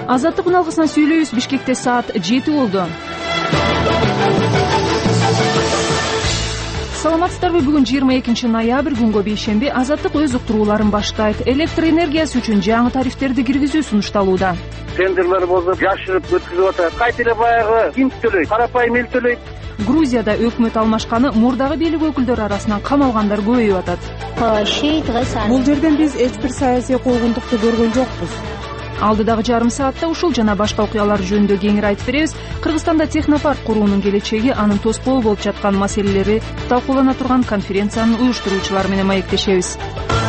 Азаттык алгысынан сүйлөйбүз. Бишкекте саат 7 болду. Саламатсыздарбы? Бүгүн 22 ноябрь, күнгө бейшемби. Азаттык өз уктурууларын баштайт. Электр энергиясы үчүн жаңы тарифтерди киргизүү сунушталууда. Тендерлер болду, жашырып өткүзүп атат. Кайта эле баягы инт төлөйт, карапайым эл төлөйт. Грузияда өкмөт алмашканы мурдагы бийлик өкүлдөрү арасынан камалгандар көбөйүп атат. Бул жерден биз эч бир саясий куугунтукту көргөн жокпуз. Алдыдагы жарым саатта ушул жана башка окуялар жөнүндө кеңири айтып беребиз. Кыргызстанда технопарк куруунун келечеги, анын тоскоол болуп жаткан маселелери талкуулана турган конференциянын уюштуруучулары менен маектешебиз.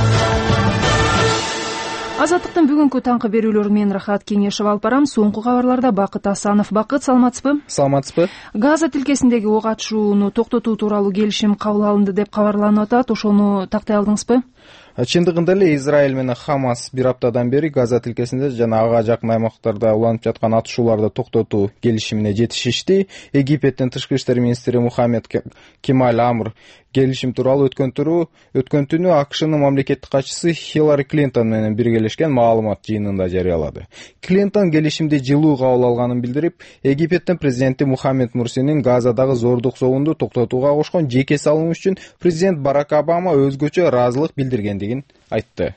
Азаттыктын бүгүнкү таңкы берүүлөрү менен Рахат Кеңешев алып барам. Соңку кабарларда Бакыт Асанов. Бакыт, саламатсызбы? Саламатсызбы? Газа тилкесиндеги ок атышууну токтотуу тууралуу келишим кабыл алынды деп кабарланып атат. Ошону тактай алдыңызбы? Чындыгында эле Израиль менен Хамас бир аптадан бери Газа тилкесинде жана ага жакын аймактарда уланып жаткан атышууларды токтотуу келишимине жетишишти. Египеттин тышкы иштер министри Мухаммед Кемаль Амр келишим тууралуу өткөн түнү АКШнын мамлекеттик катчысы Хиллари Клинтон менен биргелешкен маалымат жыйынында жарыялады. Клинтон келишимди жылуу кабыл алганын билдирип, Египеттин президенти Мухаммед Мурсинин Газадагы зордук зообунду токтотууга кошкон жеке салымы үчүн президент Барак Обама өзгөчө ыраазылык билдиргендигин айтты.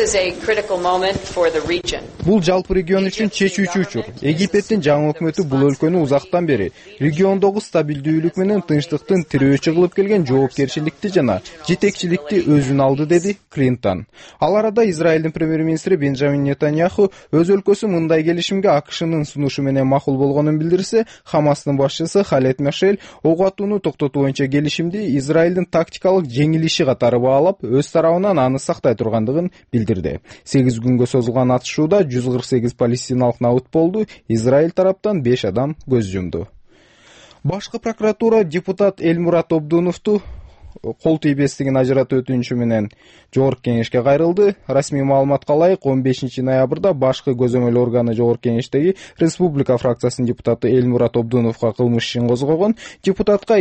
Бул жалпы регион үчүн чечүүчү учур. Египеттин жаңы өкмөтү бул өлкөнү узактан бери региондогу стабилдүүлүк менен тынчтыктын тирөөчү кылып келген жоопкерчиликти жана жетекчиликти өзүнө алды, деди Клинтон. Ал арада Израилдин премьер-министри Бенджамин Нетаньяху өз өлкөсү мындай келишимге АКШнын сунушу менен макул болгонун билдирсе, Хамастын башчысы Халед Машель ок атууну токтотуу боюнча келишимди Израилдин тактикалык жеңилиши катары баалап, өз тарабынан аны сактай тургандыгын билдирди. 8 күнгө созулган атышууда 148 палестиналык набыт болду. Израиль тараптан 5 адам көз жумду. Башкы прокуратура депутат Эльмурат Абдуновду кол тийбестигин ажыратуу өтүнүчү менен Жогорку кеңешке кайрылды. Расмий маалыматка ылайык 15 ноябрда башкы көзөмөл органы Жогорку кеңештеги Республика фракциясынын депутаты Эльмурат Абдуновго кылмыш ишин козгогон. Депутатка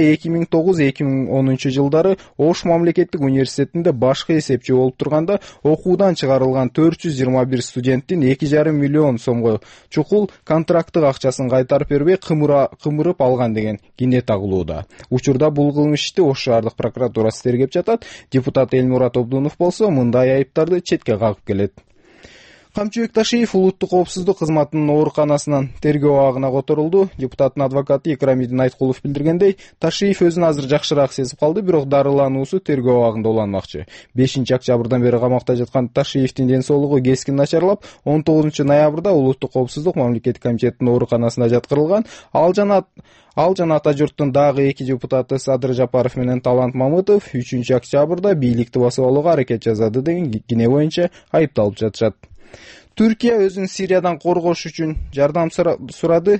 2009-2010 жылдары Ош мамлекеттик университетинде башкы эсепчи болуп турганда окуудан чыгарылган 421 студенттин 2,5 миллион сомго чукул контракттык акчасын кайтарып бербей кымырып алган деген кине тагылууда. Учурда бул кылмыш ишти Ош шаардык прокуратурасы тергеп жатат. Депутат Эльмурат Абдунов болсо мындай айыптарды четке кагып келет. Камчыбек Ташиев улуттук коопсуздук кызматынын ооруканасынан тергөө абагына которулду. Депутаттын адвокаты Икрамидин Айткулов билдиргендей, Ташиев өзүн азыр жакшыраак сезип калды, бирок дарылануусу тергөө абагында уланмакчы. 5-октябрдан бери камакта жаткан Ташиевдин ден соолугу кескин начарлап, 19 ноябрда улуттук коопсуздук мамлекеттик комитетинин ооруканасына жаткырылган. Ал жана ата журттун дагы 2 депутаты Садыр Жапаров менен Талант Мамытов 3-октябрда бийликти басып алууга аракет жасады деген кине боюнча айыпталып жатышат. Түркия өзүн Сириядан коргош үчүн жардам сурады.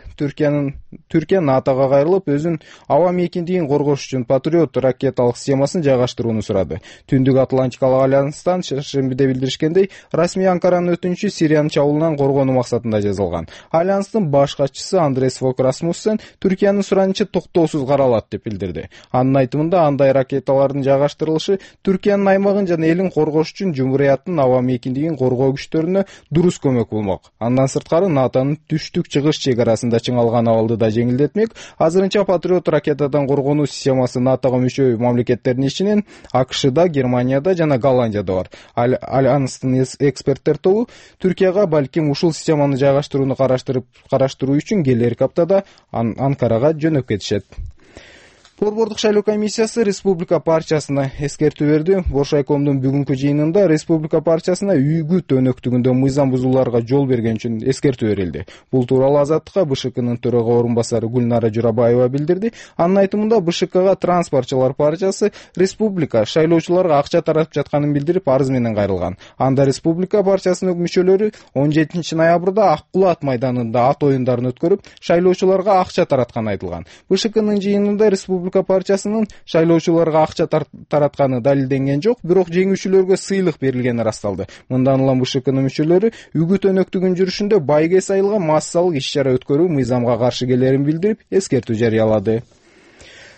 Түркия НАТОга кайрылып, өзүн аба мейкиндигин коргош үчүн Патриот ракеталык системасын жайгаштырууну сурады. Түндүк Атлантикалык альянстан шаршембиде билдиришкендей, расмий Анкаранын өтүнүчү Сириянын чабуулунан коргонуу максатында жазылган. Альянстын баш катчысы Андрес Фок Расмуссен Түркиянын суранычы токтоосуз каралат деп билдирди. Анын айтымында, андай ракеталардын жайгаштырылышы Түркиянын аймагын жана элин коргош үчүн Жумурияттын аба мейкиндигин коргоо күчтөрүнө дурус көмөк болмок. Андан сырткары НАТОнун түштүк-чыгыш чек арасында чыңалган абалды да жеңилдетмек. Азырынча Патриот ракетадан коргонуу системасы НАТОго мүчө мамлекеттердин ичинен АКШда, Германияда жана Голландияда бар. Альянстын эксперттер тобу Түркияга балким ушул системаны жайгаштырууну караштыруу үчүн келерки аптада Анкарага жөнөп кетишет. Борбордук шайлоо комиссиясы Республика партиясына эскертүү берди. Боршайкомдун бүгүнкү жыйынында Республика партиясына үйгү төнөктүгүндө мыйзам бузууларга жол берген үчүн эскертүү берилди. Бул тууралуу Азаттыкка БШКнын төрага орун басары Гүлнара Журабаева билдирди. Анын айтымында БШКга Транспортчулар партиясы Республика шайлоочуларга акча таратып жатканын билдирип, арыз менен кайрылган. Анда Республика партиясынын мүчөлөрү 17 ноябрда Ак Кулат майданында ат оюндарын өткөрүп, шайлоочуларга акча таратканы айтылган. БШКнын жыйынында Республика партиясынын шайлоочуларга акча таратканы далилденген жок, бирок жеңүүчүлөргө сыйлык берилгени расталды. Мындан улам БШКнын мүчөлөрү үгүт өнөктүгүн жүрүшүндө байге сайылган массалык иш-чара өткөрүү мыйзамга каршы келерин билдирип, эскертүү жарыялады.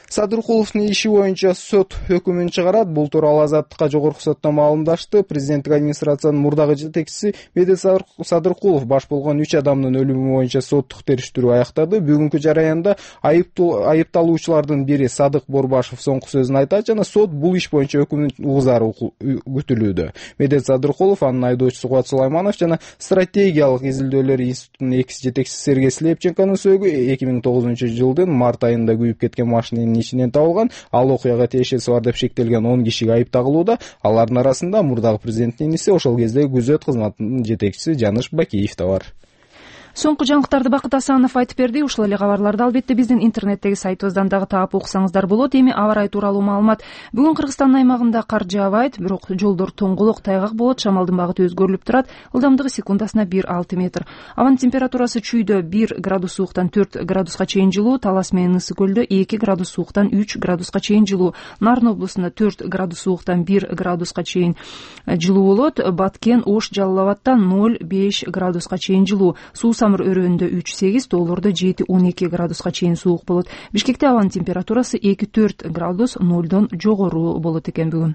Садыркуловдун иши боюнча сот өкүмүн чыгарат. Бул тууралуу Азаттыкка жогорку сотто маалымдашты президенттик администрациянын мурдагы жетекчиси Медет Садыркулов. Баш болгон 3 адамдын өлүмү боюнча соттук териштирүү аяктады. Бүгүнкү жараянда айыпталуучулардын бири Садык Борбашев соңку сөзүн айтат жана сот бул иш боюнча өкүмдүн угузары күтүлүүдө. Медет Садыркулов, анын айдоочусу Кубат Сулайманов жана стратегиялык изилдөөлөр институтунун экс жетекчиси Сергей Слепченконун сөөгү 2009-жылдын март айында күйүп кеткен машинанын ичинен табылган. Ал окуяга тиешеси бар деп шектелген 10 кишиге айып тагылууда. Алардын арасында мурдагы президенттин иниси, ошол кезде күзөт кызматынын жетекчиси Жаныш Бакиев да бар. Соңку жаңылыктарды Бакыт Асанов айтып берди. Ушул эле кабарларды албетте биздин интернеттеги сайтыбыздан дагы таап окусаңыздар болот. Эми аба ырайы тууралуу маалымат. Бүгүн Кыргызстандын аймагында кар жаабайт, бирок жолдор тоңголок, тайгак болот. Шамалдын багыты өзгөрүлүп турат. Ылдамдыгы секундасына 1-6 метр. Абанын температурасы чүйдө 1 градус сууктан 4 градуска чейин жылуу, Талас менен Ысык көлдө 2 градус сууктан 3 градуска чейин жылуу, Нарын облусунда 4 градус сууктан 1 градуска чейин жылуу болот. Баткен, Ош, Жалал Абадта 0-5 градуска чейин жылуу, Самыр өрөөнүндө 3-8, тоолордо 7-12 градуска чейин суук болот. Бишкекте абанын температурасы 2-4 градус 0дон жогору болот экен бүгүн.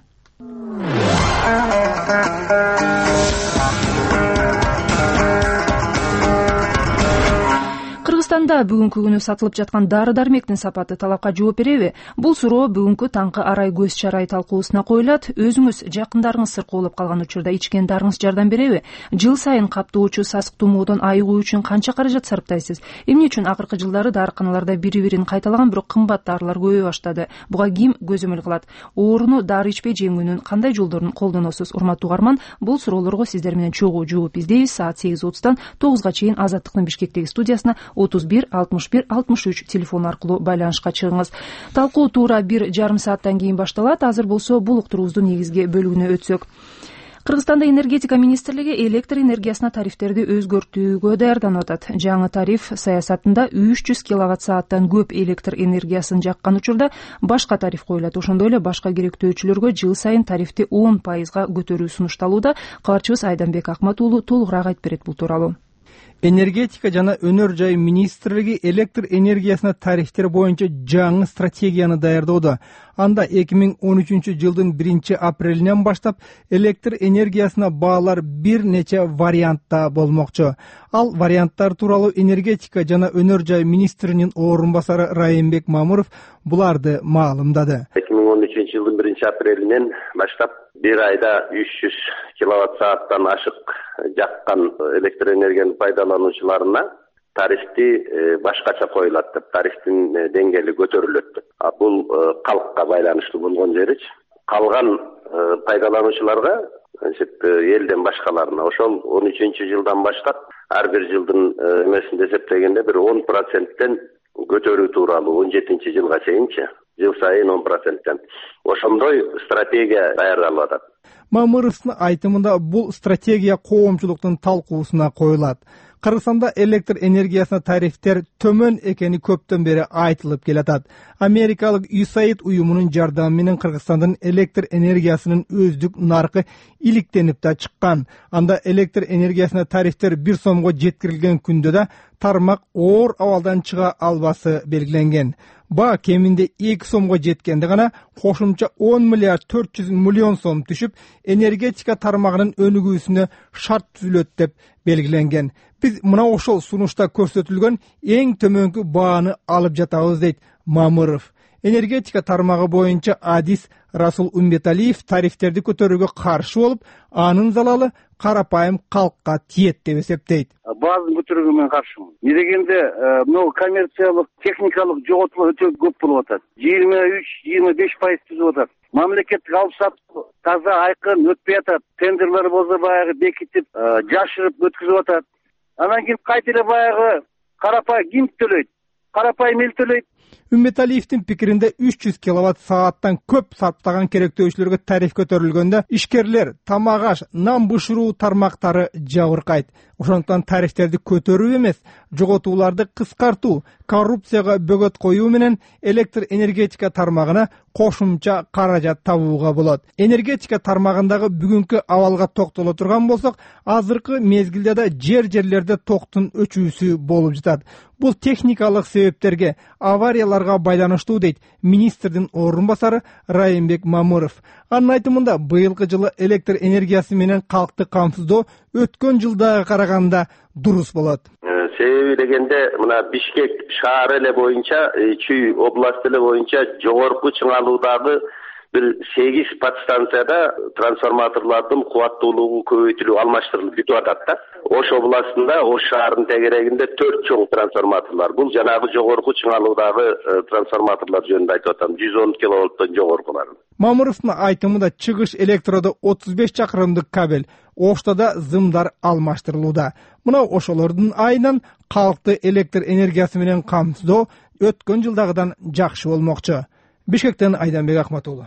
Кыргызстанда бүгүнкү күнү сатылып жаткан дары-дармектин сапаты талапка жооп береби? Бул суроо бүгүнкү таңкы арай көз чарай талкуусуна коюлат. Өзүңүз, жакындарыңыз сыркоолоп калган учурда ичкен дарыңыз жардам береби? Жыл сайын каптоочу сасык тумоодон айыгуу үчүн канча каражат сарптайсыз? Эмне үчүн акыркы жылдары дарыканаларда бири-бирин кайталаган бирок кымбат дарылар көбөйө баштады? Буга ким көзөмөл кылат? Ооруну дары ичпей жеңүүнүн кандай жолдорун колдоносуз? Урматтуу угарман, бул суроолорго сиздер менен чогуу жооп издейбиз. Саат 8:30-дан 9-га чейин Азаттыктын Бишкектеги студиясына 31 61 63 телефон аркылуу байланышка чыгыңыз. Талкуу туура 1,5 сааттан кийин башталат. Азыр болсо бул уктуруубуздун негизги бөлүгүнө өтсөк. Кыргызстанда энергетика министрлиги электр энергиясына тарифтерди өзгөртүүгө даярданып атат. Жаңы тариф саясатында 300 киловатт-сааттан көп электр энергиясын жаккан учурда башка тариф коюлат. Ошондой эле башка керектөөчүлөргө жыл сайын тарифти 10% көтөрүү сунушталууда. Кабарчыбыз Айданбек Акмат уулу толугураак айтып берет бул тууралуу. Энергетика жана өнөр жай министрлиги электр энергиясына тарифтер боюнча жаңы стратегияны даярдоодо. Анда 2013-жылдын 1-апрелинен баштап электр энергиясына баалар бир нече вариантта болмокчу. Ал варианттар тууралуу энергетика жана өнөр жай министринин орун басары Райымбек Мамыров буларды маалымдады. 2013-жылдын 1-апрелинен баштап бир айда 300 киловатт-сааттан ашык жаккан электр энергияны пайдалануучуларына тарифти башкача коюлат деп, тарифтин деңгээли көтөрүлөт деп. Бул калкка байланыштуу болгон жеричи. Калган пайдалануучуларга, элден башкаларына ошол 13-жылдан баштап ар бир жылдын эмесинде эсептегенде бир 10%тен көтөрүү тууралуу 17-жылга чейинчи, жыл сайын 10%тен ошондой стратегия даярдалып атат. Мамыровдун айтымында бул стратегия коомчулуктун талкуусуна коюлат. Кыргызстанда электр энергиясына тарифтер төмөн экени көптөн бери айтылып келатат. Америкалык USAID уюмунун жардамы менен Кыргызстандын электр энергиясынын өздүк наркы иликтенип да чыккан. Анда электр энергиясына тарифтер 1 сомго жеткирилген күндө да тармак оор абалдан чыга албасы белгиленген. Ба кеминде 2 сомго жеткенде гана кошумча 10 миллиард 400 миллион сом түшүп, энергетика тармагынын өнүгүүсүнө шарт түзүлөт деп белгиленген. Биз мына ошол сунушта көрсөтүлгөн эң төмөнкү бааны алып жатабыз, дейт Мамыров. Энергетика тармагы боюнча адис Расул Умбеталиев тарифтерди көтөрүүгө каршы болуп, анын залалы карапайым калкка тиет деп эсептейт. Баазын көтөрүүгө мен каршымын. Не дегенде, мына коммерциялык, техникалык жоготуулар өтө көп болуп атат. 23-25% түзүп атат. Мамлекеттик алып сатуу таза айкын өтпөй атат. Тендерлер болсо баягы бекитип, жашырып өткүзүп атат. Анан кийин кайта эле баягы карапайым ким төлөйт? Карапайым эл төлөйт. Умбеталиевдин пикиринде 300 киловатт-сааттан көп саттаган керектөөчүлөргө тариф көтөрүлгөндө ишкерлер, тамак аш, нан бышыруу тармактары жабыркайт. Ошондуктан тарифтерди көтөрүү эмес, жоготууларды кыскартуу, коррупцияга бөгөт коюу менен электр энергетика тармагына кошумча каражат табууга болот. Энергетика тармагындагы бүгүнкү абалга токтоло турган болсок, азыркы мезгилде да жерлерде токтун өчүүсү болуп жатат. Бул техникалык себептерге, авария аварияларга байланыштуу дейт министрдин орун басары Райымбек Мамыров. Анын айтымында быйылкы жылы электр энергиясы менен калкты камсыздоо өткөн жылдага караганда дурус болот. Себеби дегенде мына Бишкек шаары эле боюнча, Чүй областы эле боюнча жогорку чыңалуудагы бир 8 подстанцияда трансформаторлордун кубаттуулугу көбөйтүлүп алмаштырылып бүтүп атат да. Ош областында, Ош шаарынын тегерегинде 4 чоң трансформаторлор. Бул жанагы жогорку чыңалуудагы трансформаторлор жөнүндө айтып атам, 110 киловольттон жогоркуларын. Мамыровдун айтымында чыгыш электродо 35 чакырымдык кабель, Ошто да зымдар алмаштырылууда. Мына ошолордун айынан калкты электр энергиясы менен камсыздоо өткөн жылдагыдан жакшы болмокчу. Бишкектен Айданбек Акматулы.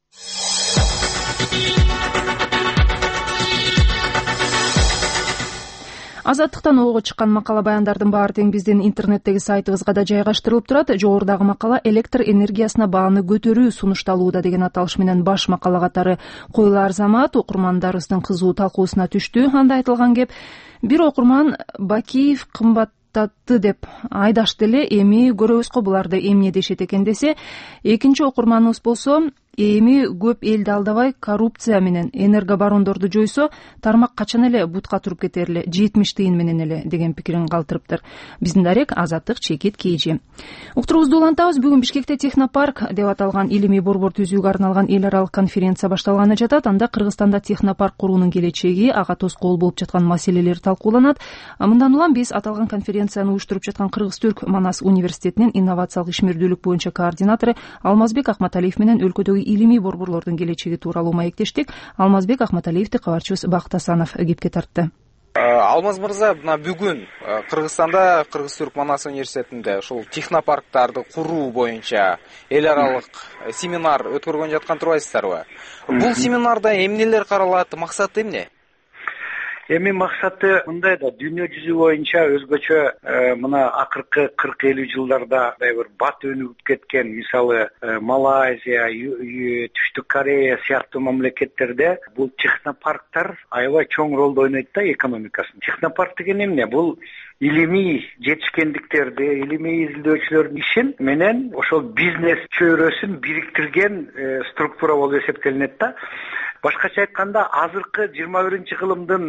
Азаттыктан ого чыккан макала баяндардын баары тең биздин интернеттеги сайтыбызга да жайгаштырылып турат. Жогорудагы макала электр энергиясына бааны көтөрүү сунушталууда деген аталыш менен баш макала катары коюлар замат окурмандарыбыздын кызуу талкуусуна түштү. Анда айтылган кеп: бир окурман Бакиев кымбаттатты деп айдашты эле, эми көрөбүз го буларды эмне дешет экен десе, экинчи окурманыбыз болсо эми көп элди алдабай коррупция менен энергобарондорду жойсо, тармак качан эле бутка туруп кетер эле, 70 тыйын менен эле деген пикирин калтырыптыр. Биздин дарек Азаттык Чекит Кейжи. Уктурубузду улантабыз. Бүгүн Бишкекте технопарк деп аталган илимий борбор түзүүгө арналган эл аралык конференция башталганы жатат. Анда Кыргызстанда технопарк куруунун келечеги, ага тоскоол болуп жаткан маселелер талкууланат. Мындан улам биз аталган конференцияны уюштуруп жаткан Кыргыз-Түрк Манас университетинин инновациялык ишмердүүлүк боюнча координатору Алмазбек Ахматалиев менен өлкөдөгү илимий борборлордун келечеги тууралуу маектештик. Алмазбек Ахматалиевди кабарчыбыз Бакыт Асанов кепке тартты. Алмаз мырза, бүгүн Кыргызстанда Кыргыз-Түрк Манас университетинде ушул технопарктарды куруу боюнча эл аралык семинар өткөргөн жаткан турбайсыздарбы? Бул семинарда эмнелер каралат, максаты эмне? Эми максаты мындай да, дүйнө жүзү боюнча өзгөчө мына акыркы 40-50 жылдарда бир бат өнүгүп кеткен, мисалы Малайзия, Түштүк Корея сыяктуу мамлекеттерде бул технопарктар аябай чоң ролду ойнойт да экономикасын. Технопарк деген эмне? Бул илимий жетишкендиктерди, илимий изилдөөчүлөрдүн ишин менен ошол бизнес чөйрөсүн бириктирген структура болуп эсептелинет да. Башкача айтканда, азыркы 21-кылымдын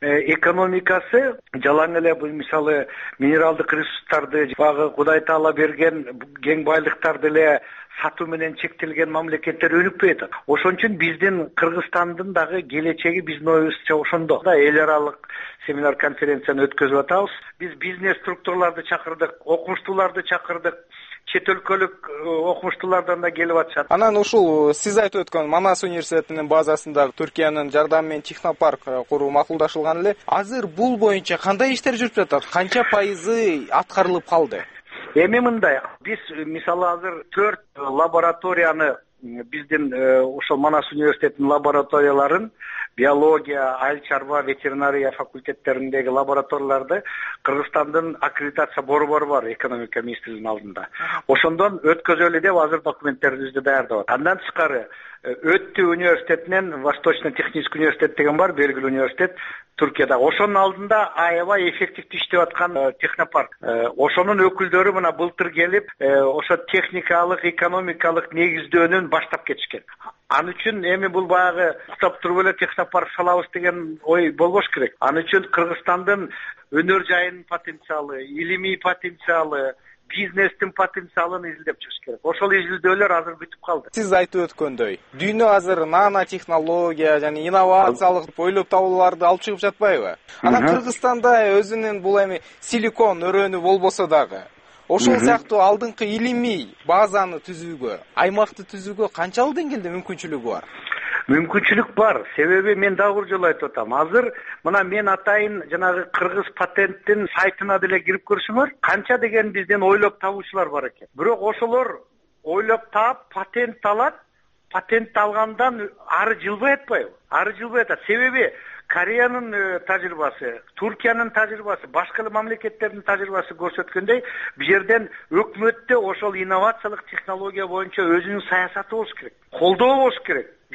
экономикасы жалаң эле бул мисалы минералдык ресурстарды, багы Кудай Таала берген кең байлыктарды эле сатуу менен чектелген мамлекеттер өнүкпөй атат. Ошон үчүн биздин Кыргызстандын дагы келечеги биздин оюбузча ошондо. Эл аралык семинар конференцияны өткөзүп атабыз. Биз бизнес структураларды чакырдык, окумуштууларды чакырдык. Чет өлкөлүк окумуштуулардан да келип атышат. Анан ушул сиз айтып өткөн Манас университетинин базасында Түркиянын жардамы менен технопарк куруу макулдашылган эле. Азыр бул боюнча кандай иштер жүрүп жатат? Канча пайызы аткарылып калды? Эми мындай, биз мисалы азыр 4 лабораторияны биздин ошол Манас университетинин лабораторияларын, биология, айыл чарба, ветеринария факультеттериндеги лабораторияларды Кыргызстандын аккредитация борбору бар экономика министрлигинин алдында. Ошондон өткөзөлү деп азыр документтерибизди даярдап атат. Андан тышкары Өттү университетинен Восточно-технический университет деген бар, белгилүү университет Түркияда. Ошонун алдында аябай эффективдүү иштеп аткан технопарк. Ошонун өкүлдөрү мына былтыр келип, ошо техникалык, экономикалык негиздөөнүн баштап кетишкен. Аны үчүн эми бул баягы уктап туруп эле технопарк салабыз деген ой болбош керек. Аны үчүн Кыргызстандын өнөр жайынын потенциалы, илимий потенциалы, бизнестин потенциалын изилдеп чыгыш керек. Ошол изилдөөлөр азыр бүтүп калды. Сиз айтып өткөндөй, дүйнө азыр нано технология жана инновациялык ойлоп табууларды алып чыгып жатпайбы? Анан Кыргызстанда өзүнүн бул эми силикон өрөөнү болбосо дагы ошол сыяктуу алдыңкы илимий базаны түзүүгө, аймакты түзүүгө канчалык деңгээлде мүмкүнчүлүгү бар? Мүмкүнчүлүк бар. Себеби мен дагы бир жолу айтып атам. Азыр мына мен атайын жанагы Кыргыз патенттин сайтына деле кирип көрсөңөр, канча деген бизден ойлоп табуучулар бар экен. Бирок ошолор ойлоп таап патент алат. Патент алгандан ары жылбай атпайбы? Ары жылбай атат. Себеби Кореянын тажрыйбасы, Түркиянын тажрыйбасы, башка мамлекеттердин тажрыйбасы көрсөткөндөй, бу жерден өкмөттө ошол инновациялык технология боюнча өзүнүн саясаты болуш керек. Колдоо болуш керек.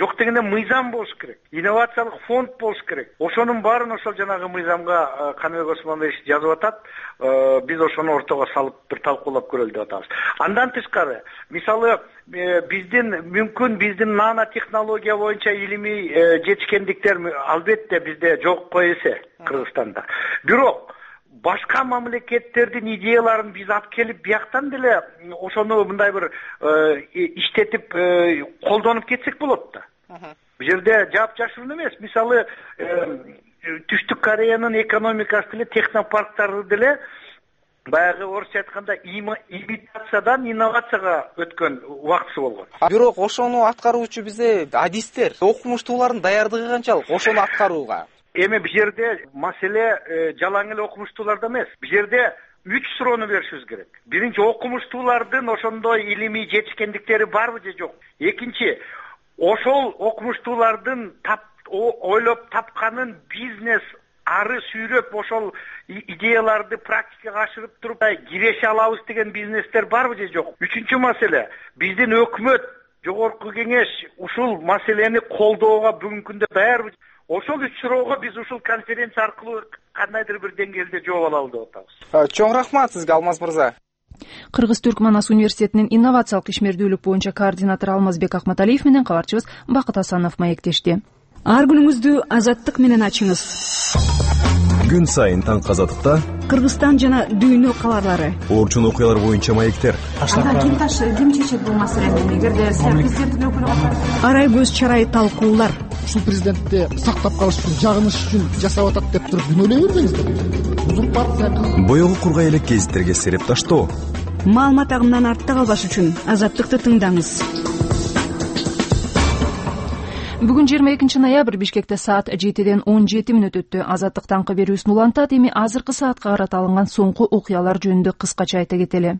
жок дегенде мыйзам болуш керек, инновациялык фонд болуш керек. Ошонун баарын ошол жанагы мыйзамга Каныбек Осмонович жазып атат. Биз ошону ортого салып бир талкуулап көрөлү деп атабыз. Андан тышкары, мисалы биздин нано технология боюнча илимий жетишкендиктер албетте бизде жокко эсе Кыргызстанда. Бирок башка мамлекеттердин идеяларын биз алып келип бияктан деле ошону мындай бир иштетип колдонуп кетсек болот да. Бул жерде жапжашуун эмес. Мисалы Түштүк Кореянын экономикасы деле технопарктары деле баягы орусча айтканда имитациядан инновацияга өткөн убактысы болгон. Бирок ошону аткаруучу бизде адистер, окумуштуулардын даярдыгы канчалык ошону аткарууга? Эми бул жерде маселе жалаң эле окумуштууларда эмес. Бул жерде 3 суроону беришибиз керек. Биринчи, окумуштуулардын ошондой илимий жетишкендиктери барбы же жок? Экинчи, ошол окумуштуулардын ойлоп тапканын бизнес ары сүйрөп ошол идеяларды практикага ашырып туруп киреше алабыз деген бизнестер барбы же жок? Үчүнчү маселе, биздин өкмөт, жогорку кеңеш ушул маселени колдоого бүгүнкү күндө даярбы? Ошол 3 суроого биз ушул конференция аркылуу кандайдыр бир деңгээлде жооп алалы деп атабыз. Чоң рахмат сизге, Алмаз мырза. Кыргыз-Түрк Манас университетинин инновациялык ишмердүүлүк боюнча координатору Алмазбек Акматалиев менен кабарчыбыз Бакыт Асанов маектешти. Ар күнүңүздү азаттык менен ачыңыз. Күн сайын таң азаттыкта Кыргызстан жана дүйнө кабарлары, орчун окуялар боюнча маектер. Ким чечет бул маселени? Эгерде президенттин өкүлү арай көз чарай талкуулар. Ушул президентти сактап калыш үчүн, жагыныш үчүн жасап атат деп туруп күнөөлөй бербеңиздер. Узун партия боёгу кургай элек гезиттерге сереп таштоо. Маалымат агымынан артта калбаш үчүн азаттыкты тыңдаңыз. Бүгүн 22 ноябрь Бишкекте саат 7-ден 17 өттү. Азаттык таңкы берүүсүн улантат. Эми азыркы саатка карата алынган соңку окуялар жөнүндө кыскача айта кетели.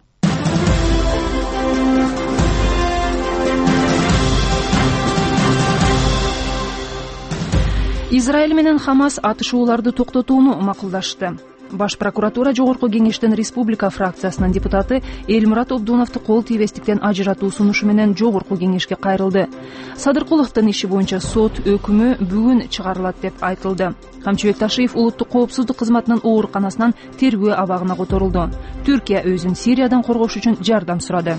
Израиль менен Хамас атышууларды токтотууну макулдашты. Баш прокуратура жогорку кеңештин республика фракциясынын депутаты Элмурат Обдуновду кол тийбестиктен ажыратуу сунушу менен жогорку кеңешке кайрылды. Садыркуловдун иши боюнча сот өкүмү бүгүн чыгарылат деп айтылды. Камчыбек Ташиев улуттук коопсуздук кызматынын ооруканасынан тергөө абагына которулду. Түркия өзүн Сириядан коргош үчүн жардам сурады.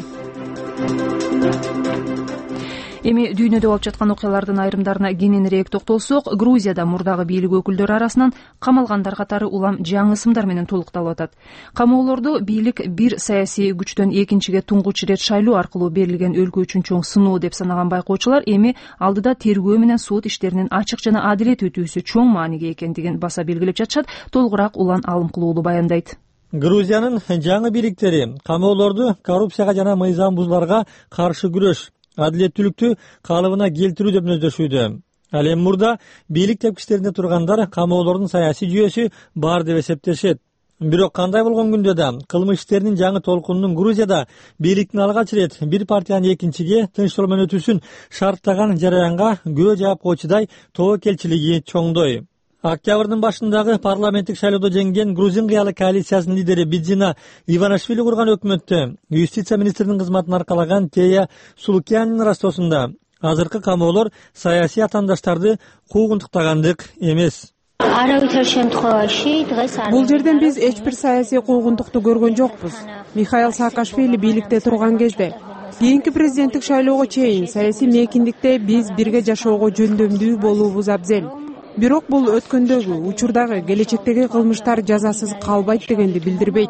Эми дүйнөдө болуп жаткан окуялардын айрымдарына кененирээк токтолсок, Грузияда мурдагы бийлик өкүлдөрү арасынан камалгандар катары улам жаңы ысымдар менен толукталып атат. Камоолорду бийлик бир саясий күчтөн экинчиге туңгуч ирет шайлоо аркылуу берилген өлкө үчүн чоң сыноо деп санаган байкоочулар эми алдыда тергөө менен сот иштеринин ачык жана адилет өтүүсү чоң мааниге экендигин баса белгилеп жатышат. Толугураак Улан Алымкулуулу баяндайт. Грузиянын жаңы бийликтери камоолорду коррупцияга жана мыйзам бузууларга каршы күрөш, адилеттүүлүктү калыбына келтирүү деп мүнөздөшүүдө. Ал эми мурда бийлик тепкичтеринде тургандар камоолордун саясий жүйөсү бар деп эсептешет. Бирок кандай болгон күндө да кылмыш иштеринин жаңы толкунунун Грузияда бийликтин алгач ирет бир партиянын экинчиге тынч жол менен өтүүсүн шарттаган жараянга көө жаапкоочудай тобокелчилиги чоңдой. Октябрдын башындагы парламенттик шайлоодо жеңген Грузин кыялы коалициясынын лидери Бидзина Иванашвили курган өкмөттө юстиция министринин кызматын аркалаган Тея Сулукянин ырастоосунда азыркы камоолор саясий атаандаштарды куугунтуктагандык эмес. Бул жерден биз эч бир саясий куугунтукту көргөн жокпуз. Михаил Саакашвили бийликте турган кезде кийинки президенттик шайлоого чейин саясий мейкиндикте биз бирге жашоого жөндөмдүү болуубуз абзел. Бирок бул өткөндөгү, учурдагы, келечектеги кылмыштар жазасыз калбайт дегенди билдирбейт.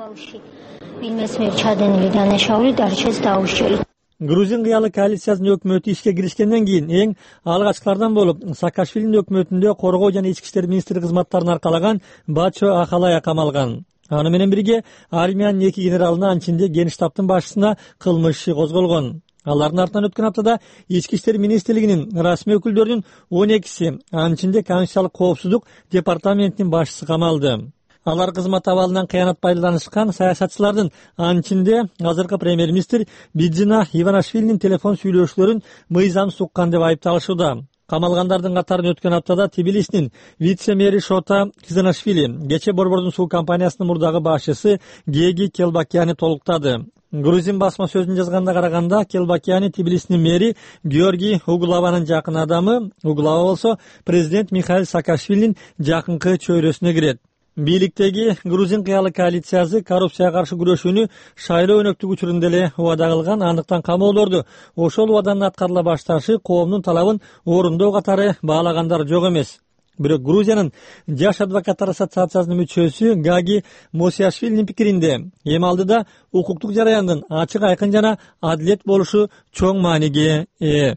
Грузин кыялы коалициясынын өкмөтү ишке киришкенден кийин эң алгачкылардан болуп Саакашвилинин өкмөтүндө коргоо жана ички иштер министри кызматтарын аркалаган Бачо Ахалая камалган. Аны менен бирге армиянын 2 генералына, анчинде Генштабтын башчысына кылмыш иши козголгон. Алардын артынан өткөн аптада ички иштер министрлигинин расмий өкүлдөрүнүн 12си, анчинде конституциялык коопсуздук департаментинин башчысы камалды. Алар кызмат абалынан кыянат пайдаланышкан саясатчылардын, анчинде азыркы премьер-министр Бидзина Иванашвилинин телефон сүйлөшүүлөрүн мыйзам суккан деп айыпталышууда. Камалгандардын катарын өткөн аптада Тбилисинин вице-мэри Шота Кизанашвили, кече Борбордун суу компаниясынын мурдагы башчысы Геги Келбакяни толуктады. Грузин басма сөзүн жазганда караганда Келбакияны Тбилисинин мэри Георгий Углаванын жакын адамы. Углава болсо президент Михаил Саакашвилинин жакынкы чөйрөсүнө кирет. Бийликтеги Грузин кыялы коалициясы коррупцияга каршы күрөшүүнү шайлоо өнөктүк учурунда эле убада кылган, андыктан камоолорду ошол убаданын аткарыла башташы коомдун талабын орундоо катары баалагандар жок эмес. Бирок Грузиянын жаш адвокаттар ассоциациясынын мүчөсү Гаги Мосиашвилинин пикиринде эми алдыда укуктук жараяндын ачык, айкын жана адилет болушу чоң мааниге ээ.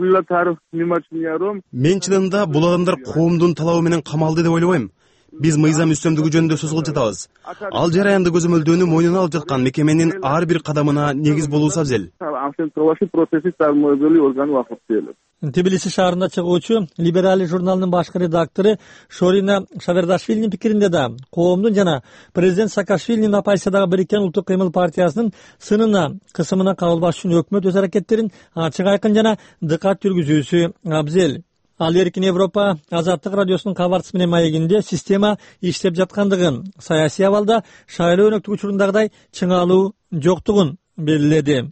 Мен чынында бул адамдар коомдун талабы менен камалды деп ойлобойм. Биз мыйзам үстөмдүгү жөнүндө сөз кылып жатабыз. Ал жараянды көзөмөлдөөнү мойнуна алып жаткан мекеменин ар бир кадамына негиз болуусу абзел. Тбилиси шаарында чыгуучу Либерали журналынын башкы редактору Шорина Шавердашвилинин пикиринде да коомдун жана президент Саакашвилинин оппозициядагы Бириккен улуттук кыймыл партиясынын сынына, кысымына кабылбаш үчүн өкмөт өз аракеттерин ачык, айкын жана дыкат жүргүзүүсү абзел. Ал Эркин Европа Азаттык радиосунун кабарчысы менен маегинде система иштеп жаткандыгын, саясий абалда шайлоо өнөктүк учурундагыдай чыңалуу жоктугун белгиледи.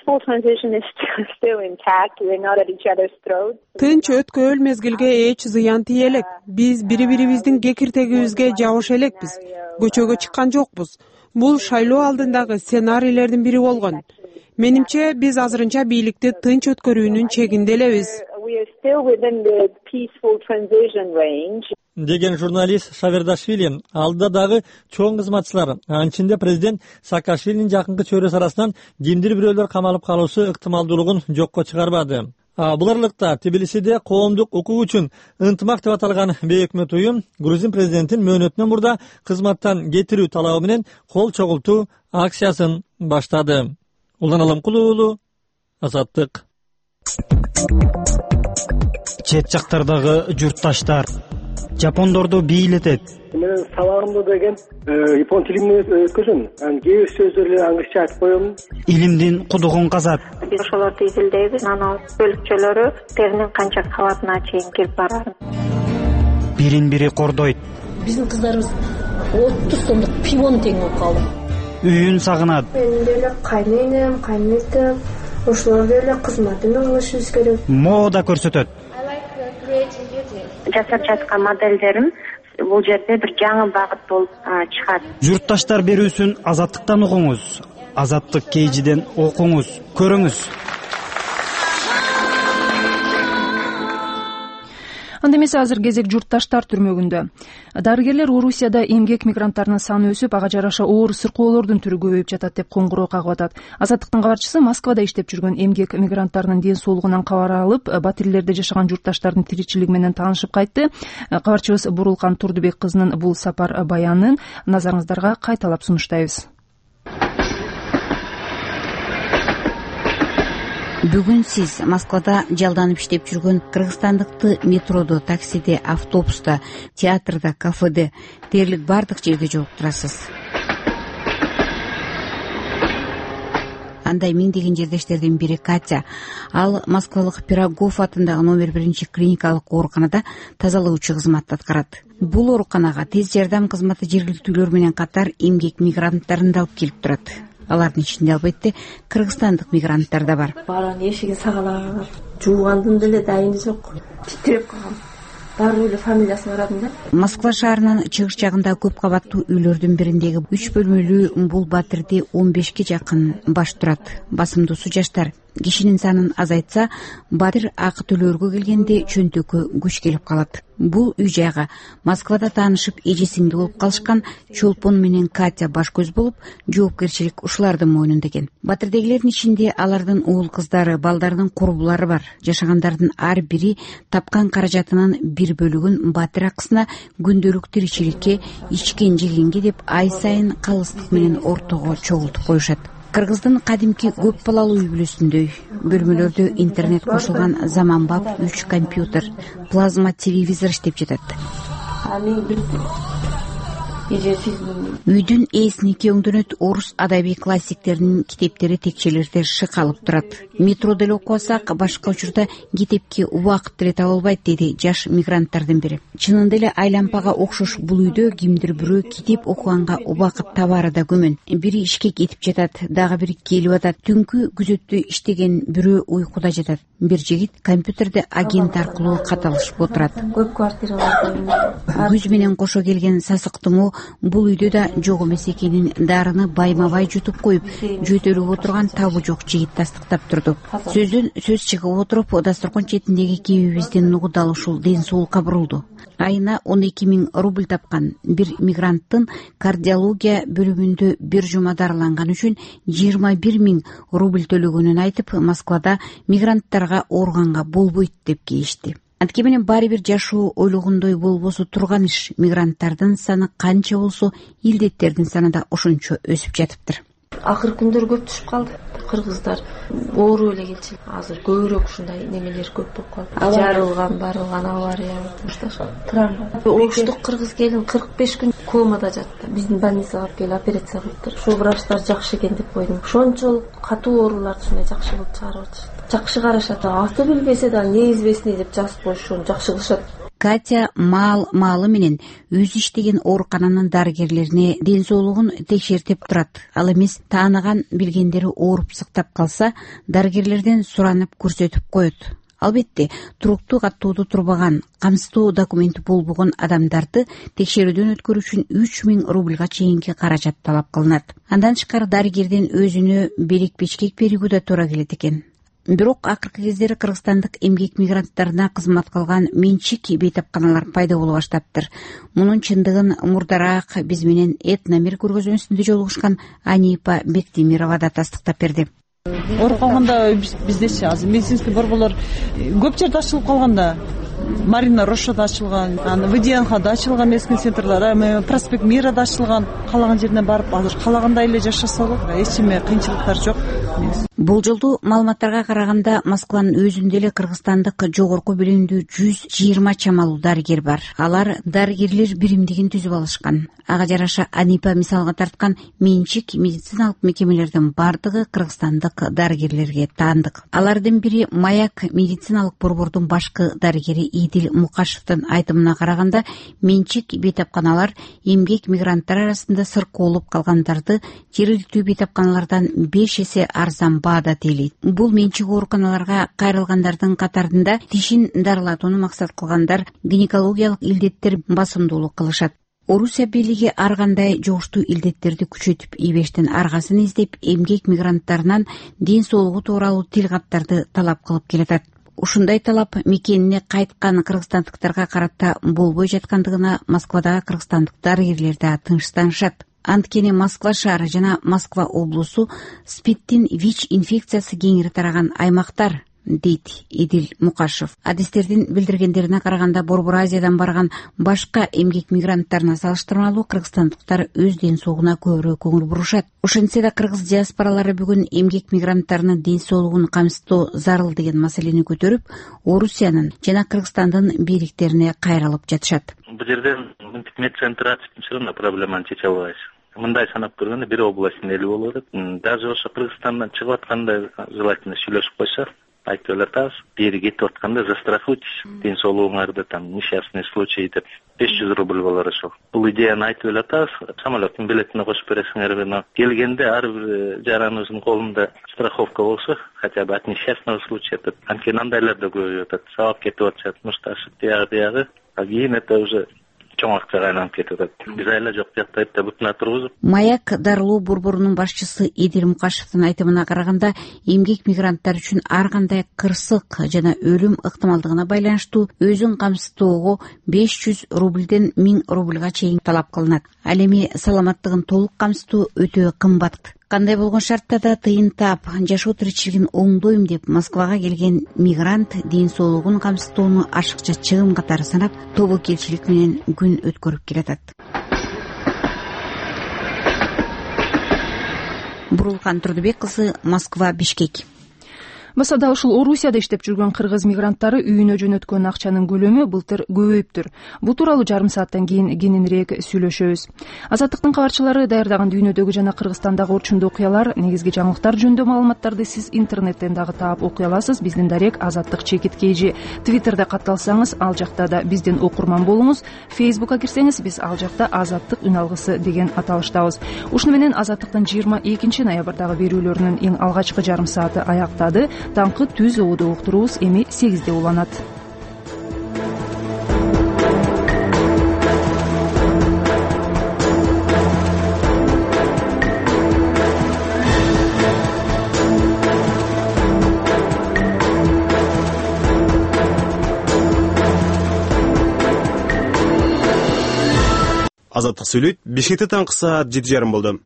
Тынч өткөөл мезгилге эч зыян тие элек. Биз бири-бирибиздин кекиртегибизге жабыша элекпиз. Көчөгө чыккан жокпуз. Бул шайлоо алдындагы сценарийлердин бири болгон. Менимче биз азырынча бийликти тынч өткөрүүнүн чегинде элебиз. Деген журналист Шавердашвили алдыда дагы чоң кызматчылар, анын ичинде президент Саакашвилинин жакынкы чөйрөсү арасынан кимдир бирөөлөр камалып калуусу ыктымалдуулугун жокко чыгарбады. Бул аралыкта Тбилисиде коомдук укук үчүн ынтымак деп аталган бейөкмөт уюм Грузин президентин мөөнөтүнөн мурда кызматтан кетирүү талабы менен кол чогултуу акциясын баштады. Улан Аламкулуу уулу, Азаттык. Чет жактардагы журтташтар жапондорду бийлетет. Мен сабагымды деген япон тилинде өткөзөм. Кээ бир сөздөрдү аңгыча айтып коем. Илимдин кудугун казат. Биз ошолорду изилдейбиз. Анан бөлүкчөлөрү теринин канча кабатына чейин кирип барат. Бирин-бири кордойт. Биздин кыздарыбыз 30 сомдук пивону тең болуп калды. Үйүн сагынат. Мен деле кайненем, кайнетем, ошолор деле кызматын алышыбыз керек. Мода көрсөтөт. Жасап жаткан моделдерим бул жерде бир жаңы багыт болуп чыгат. Журтташтар берүүсүн Азаттыктан угуңуз. Азаттык KG'ден окуңуз, көрүңүз. Анда эмесе азыр кезек журтташтар түрмөгүндө. Дарыгерлер Орусияда эмгек мигранттарынын саны өсүп, ага жараша оор сыркоолордун түрү көбөйүп жатат деп коңгуроо кагып атат. Азаттыктын кабарчысы Москвада иштеп жүргөн эмгек мигранттарынын ден соолугунан кабар алып, батирлерде жашаган журтташтардын тиричилиги менен таанышып кайтты. Кабарчыбыз Бурулкан Турдубек кызынын бул сапар баянын назарыңыздарга кайталап сунуштайбыз. Бүгүн сиз Москвада жалданып иштеп жүргөн кыргызстандыкты метродо, таксиде, автобуста, театрда, кафеде, дээрлик бардык жерде жолуктурасыз. Андай миңдеген жердештердин бири Катя. Ал Москвалык Пирогов атындагы номер 1 клиникалык ооруканада тазалоочу кызматты аткарат. Бул ооруканага тез жардам кызматы жергиликтүүлөр менен катар эмгек мигранттарын да алып келип турат. Алардын ичинде албетте кыргызстандык мигранттар да бар. Баарынын эшигин сагалап, жуугандын деле дайыны жок. Титиреп калгам. Баары эле фамилиясын карадым да. Москва шаарынын чыгыш жагындагы көп кабаттуу үйлөрдүн бириндеги 3 бөлмөлүү бул батирде 15ке жакын баш турат. Басымдуусу жаштар. Кишинин санын азайтса, батир акы төлөөргө келгенде чөнтөккө күч келип калат. Бул үй жайга Москвада таанышып эже-сиңди болуп калышкан Чолпон менен Катя баш көз болуп, жоопкерчилик ушулардын мойнунда экен. Батирдегилердин ичинде алардын уул кыздары, балдарынын курбулары бар. Жашагандардын ар бири тапкан каражатынын бир бөлүгүн батир акысына, күндөлүк тиричиликке, ичкен-жегенге деп ай сайын калыстык менен ортого чогултуп коюшат. Кыргыздын кадимки көп балалуу үй бүлөсүндөй бөлмөлөрдө интернет кошулган заманбап 3 компьютер, плазма телевизор иштеп жатат. Үйдүн ээсин кеңдөнөт орус адабий классиктеринин китептери текчелерде шыкалып турат. Метро деле окуп алсак, башка учурда китепке убакыт деле таба албайт, деди жаш мигранттардын бири. Чынында эле айлампага окшош бул үйдө кимдир бирөө китеп окуганга убакыт табары да көмөн. Бири ишке кетип жатат, дагы бири келип атат. Түнкү күзөттө иштеген бирөө уйкуда жатат. Бир жигит компьютерде агент аркылуу кат алышып отурат. Көп квартираларда Күз менен кошо келген сасыктымоо бул үйдө да жок эмес экенин дарыны байма-бай жутуп коюп, жөтөлүп отурган табы жок жигит тастыктап турду. Сөздөн сөз чыгып отуруп, дасторкон четиндеги кебибиздин нугуду ушул ден соолукка бурулду. Айына 12 000 рубль тапкан бир мигранттын кардиология бөлүмүндө бир жума дарыланган үчүн 21 000 рубль төлөгөнүн айтып, Москвада мигранттарга ооруганга болбойт деп кейишти. Антке менен баары бир жашоо ойлогондой болбосо турган иш. Мигранттардын саны канча болсо, илдеттердин саны да ошончо өсүп жатыптыр. Акыркы күндөр көп түшүп калды. Кыргыздар оору эле келчү. Азыр көбүрөөк ушундай немелер көп болуп калды. Барылган авария травма. Оштук кыргыз келин 45 күн комада жатты. Биздин больницага алып келип операция кылыптыр. Ушул врачтар жакшы экен деп койдум. Ошончолук катуу ооруларды ушундай жакшы кылып чыгарып атышат. Жакшы карашат. Аты билбесе да неизвестный деп жазып коюшун жакшы кылышат. Катя маалы менен өзү иштеген оорукананын дарыгерлерине ден соолугун текшертип турат. Ал эмес, тааныган билгендери ооруп сыктап калса, дарыгерлерден суранып көрсөтүп коет. Албетте, туруктуу каттоодо турбаган, камсыздоо документи болбогон адамдарды текшерүүдөн өткөрүү үчүн 3 000 рубльга чейинки каражат талап кылынат. Андан тышкары дарыгерден өзүнө белек-бечкек берүүгө да туура келет экен. Бирок акыркы кездери кыргызстандык эмгек мигранттарына кызмат кылган менчик бейтапканалар пайда боло баштаптыр. Мунун чындыгын мурдараак биз менен этномир көргөзмөсүндө жолугушкан Анипа Бектемирова да тастыктап берди. Ооруп калганда биздечи азыр медицинский борборлор көп жерде ачылып калганда, Марина Рошада ачылган, ВДНХда ачылган мескен центрлар, Проспект Мирада ачылган. Каалаган жеринен барып, азыр каалагандай эле жашаса болот. Эч эме кыйынчылыктар жок. Бул жолду маалыматтарга караганда Москванын өзүндө эле кыргызстандык жогорку билимдүү 120 чамалуу дарыгер бар. Алар дарыгерлер биримдигин түзүп алышкан. Ага жараша Анипа мисалга тарткан менчик медициналык мекемелердин бардыгы кыргызстандык дарыгерлерге таандык. Алардын бири Маяк медициналык борбордун башкы дарыгери Идил Мукашевдин айтымына караганда, менчик бейтапканалар эмгек мигранттар арасында сыркоолуп калгандарды жергиликтүү бейтапканалардан 5 эсе арзан баада тейлейт. Бул менчик ооруканаларга кайрылгандардын катарында тишин дарылатууну максат кылгандар, гинекологиялык илдеттер басымдуулук кылышат. Орусия бийлиги ар кандай жугуштуу илдеттерди күчөтүп ийбештин аргасын издеп, эмгек мигранттарынан ден соолугу тууралуу тил каттарды талап кылып келатат. Ушундай талап мекенине кайткан кыргызстандыктарга карата болбой жаткандыгына Москвадагы кыргызстандык дарыгерлер да тынчтанышат. Анткени Москва шаары жана Москва облусу СПИДтин ВИЧ инфекциясы кеңири тараган аймактар, дейт Идил Мукашев. Адистердин билдиргендерине караганда, Борбор Азиядан барган башка эмгек мигранттарына салыштырмалуу кыргызстандыктар өз ден соолугуна көбүрөөк көңүл бурушат. Ошентсе да кыргыз диаспоралары бүгүн эмгек мигранттарынын ден соолугун камсыздоо зарыл деген маселени көтөрүп, Орусиянын жана Кыргызстандын бийликтерине кайрылып жатышат. Бул жерден медцентр ачып все равно проблеманы чече албайбыз. Мындай санап көргөндө бир областын эли болуп атат. Даже ошо Кыргызстандан чыгып атканда желательно сүйлөшүп койсо, айтып элатабыз, бери кетип атканда застрахуйтесь, ден соолугуңарды там несчастный случай деп 500 рубль болор ошол. Бул идеяны айтып элатабыз, самолеттин билетине кошуп бересиңер, но келгенде ар бир жараныбыздын колунда страховка болсо, хотя бы от несчастного случая, анткени андайлар да көбөйүп атат. Сабап кетип атышат, мушташып тиягы, а кийин это уже чоң акчага айланып кетип атат. Биз айла жок жакта да бүтүнө тургузуп. Маяк дарылоо борборунун башчысы Идил Мукашевдин айтымына караганда, эмгек мигранттар үчүн ар кандай кырсык жана өлүм ыктымалдыгына байланыштуу өзүн камсыздоого 500 рубльден 1000 рубльга чейин талап кылынат. Ал эми саламаттыгын толук камсыздоо өтө кымбат. Кандай болгон шартта да тыйын таап, жашоо тиричилигин оңдойм деп Москвага келген мигрант ден соолугун камсыздоону ашыкча чыгым катары санап, тобокелчилик менен күн өткөрүп келатат. Бурулкан Турдубек кызы, Москва, Бишкек. баса да ушул Орусияда иштеп жүргөн кыргыз мигранттары үйүнө жөнөткөн акчанын көлөмү былтыр көбөйүптүр. Бул тууралуу жарым сааттан кийин кененирээк сүйлөшөбүз. Азаттыктын кабарчылары даярдаган дүйнөдөгү жана Кыргызстандагы орчундуу окуялар, негизги жаңылыктар жөнүндө маалыматтарды сиз интернеттен дагы таап окуй аласыз. Биздин дарек Азаттык _. Твиттерде катталсаңыз, ал жакта да биздин окурман болуңуз. Фейсбукка кирсеңиз, биз ал жакта Азаттык үн алгысы деген аталыштабыз. Ушуну менен Азаттыктын 22 ноябрдагы берүүлөрүнүн эң алгачкы жарым сааты аяктады. Таңкы түз ободо уктуруубуз эми 8де уланат. Азаттык сүйлөйт. Бишкекте таңкы саат 7:30 болду.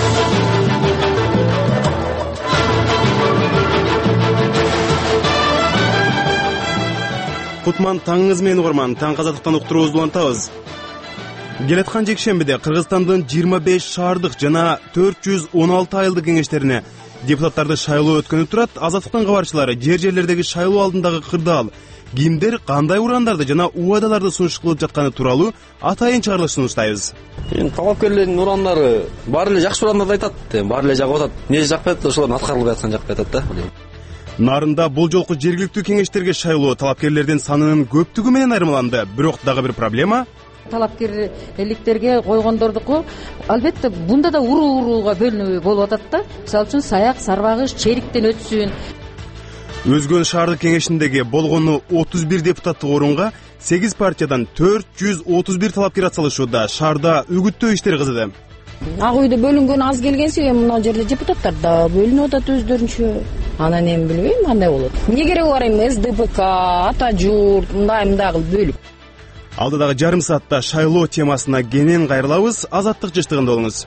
Кутман таңыңыз менен угарман, таң Азаттыктан уктуруубузду улантабыз. Келаткан жекшембиде Кыргызстандын 25 шаардык жана 416 айылдык кеңештерине депутаттарды шайлоо өткөнүп турат. Азаттыктын кабарчылары жерлердеги шайлоо алдындагы кырдаал, кимдер кандай урандарды жана убадаларды сунуш кылып жатканы тууралуу атайын чыгарылыш сунуштайбыз. Талапкерлердин урандары баары эле жакшы урандарды айтат, баары эле жагып атат. Эмне жакпай атат, ошолордун аткарылып жатканы жакпай атат да. Нарында бул жолку жергиликтүү кеңештерге шайлоо талапкерлердин санынын көптүгү менен айырмаланды. Бирок дагы бир проблема талапкерликтерге койгондордуку албетте бунда да урууга бөлүнүү болуп атат да. Мисалы үчүн Саяк, Сарбагыш, Чериктен өтсүн. Өзгөн шаардык кеңешиндеги болгону 31 депутаттык орунга 8 партиядан 431 талапкер атсалышууда. Шаарда үгүттөө иштери кызды. Ак үйдө бөлүнгөн аз келгенси, мына жерде депутаттар да бөлүнүп атат өздөрүнчө. Анан эми билбейм кандай болот. Эмне кереги бар эми СДПК, Ата журт, мындай кылып бөлүп. Алдыдагы жарым саатта шайлоо темасына кенен кайрылабыз. Азаттык жыштыгында болуңуз.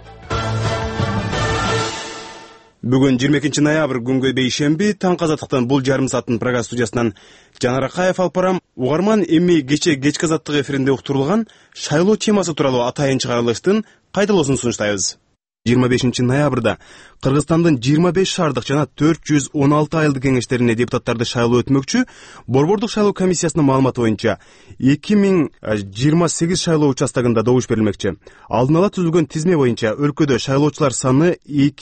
Бүгүн 22 ноябрь күнгө бейшемби, таң Азаттыктын бул жарым сааттын программа студиясынан Жанар Акаев алып барам. Угарман, эми кечки Азаттык эфиринде уктурулган шайлоо темасы тууралуу атайын чыгарылыштын кайталоосун сунуштайбыз. 25 ноябрда Кыргызстандын 25 шаардык жана 416 айылдык кеңештерине депутаттарды шайлоо өтмөкчү. Борбордук шайлоо комиссиясынын маалыматы боюнча 2028 шайлоо участогунда добуш берилмекчи. Алдын ала түзүлгөн тизме боюнча өлкөдө шайлоочулар саны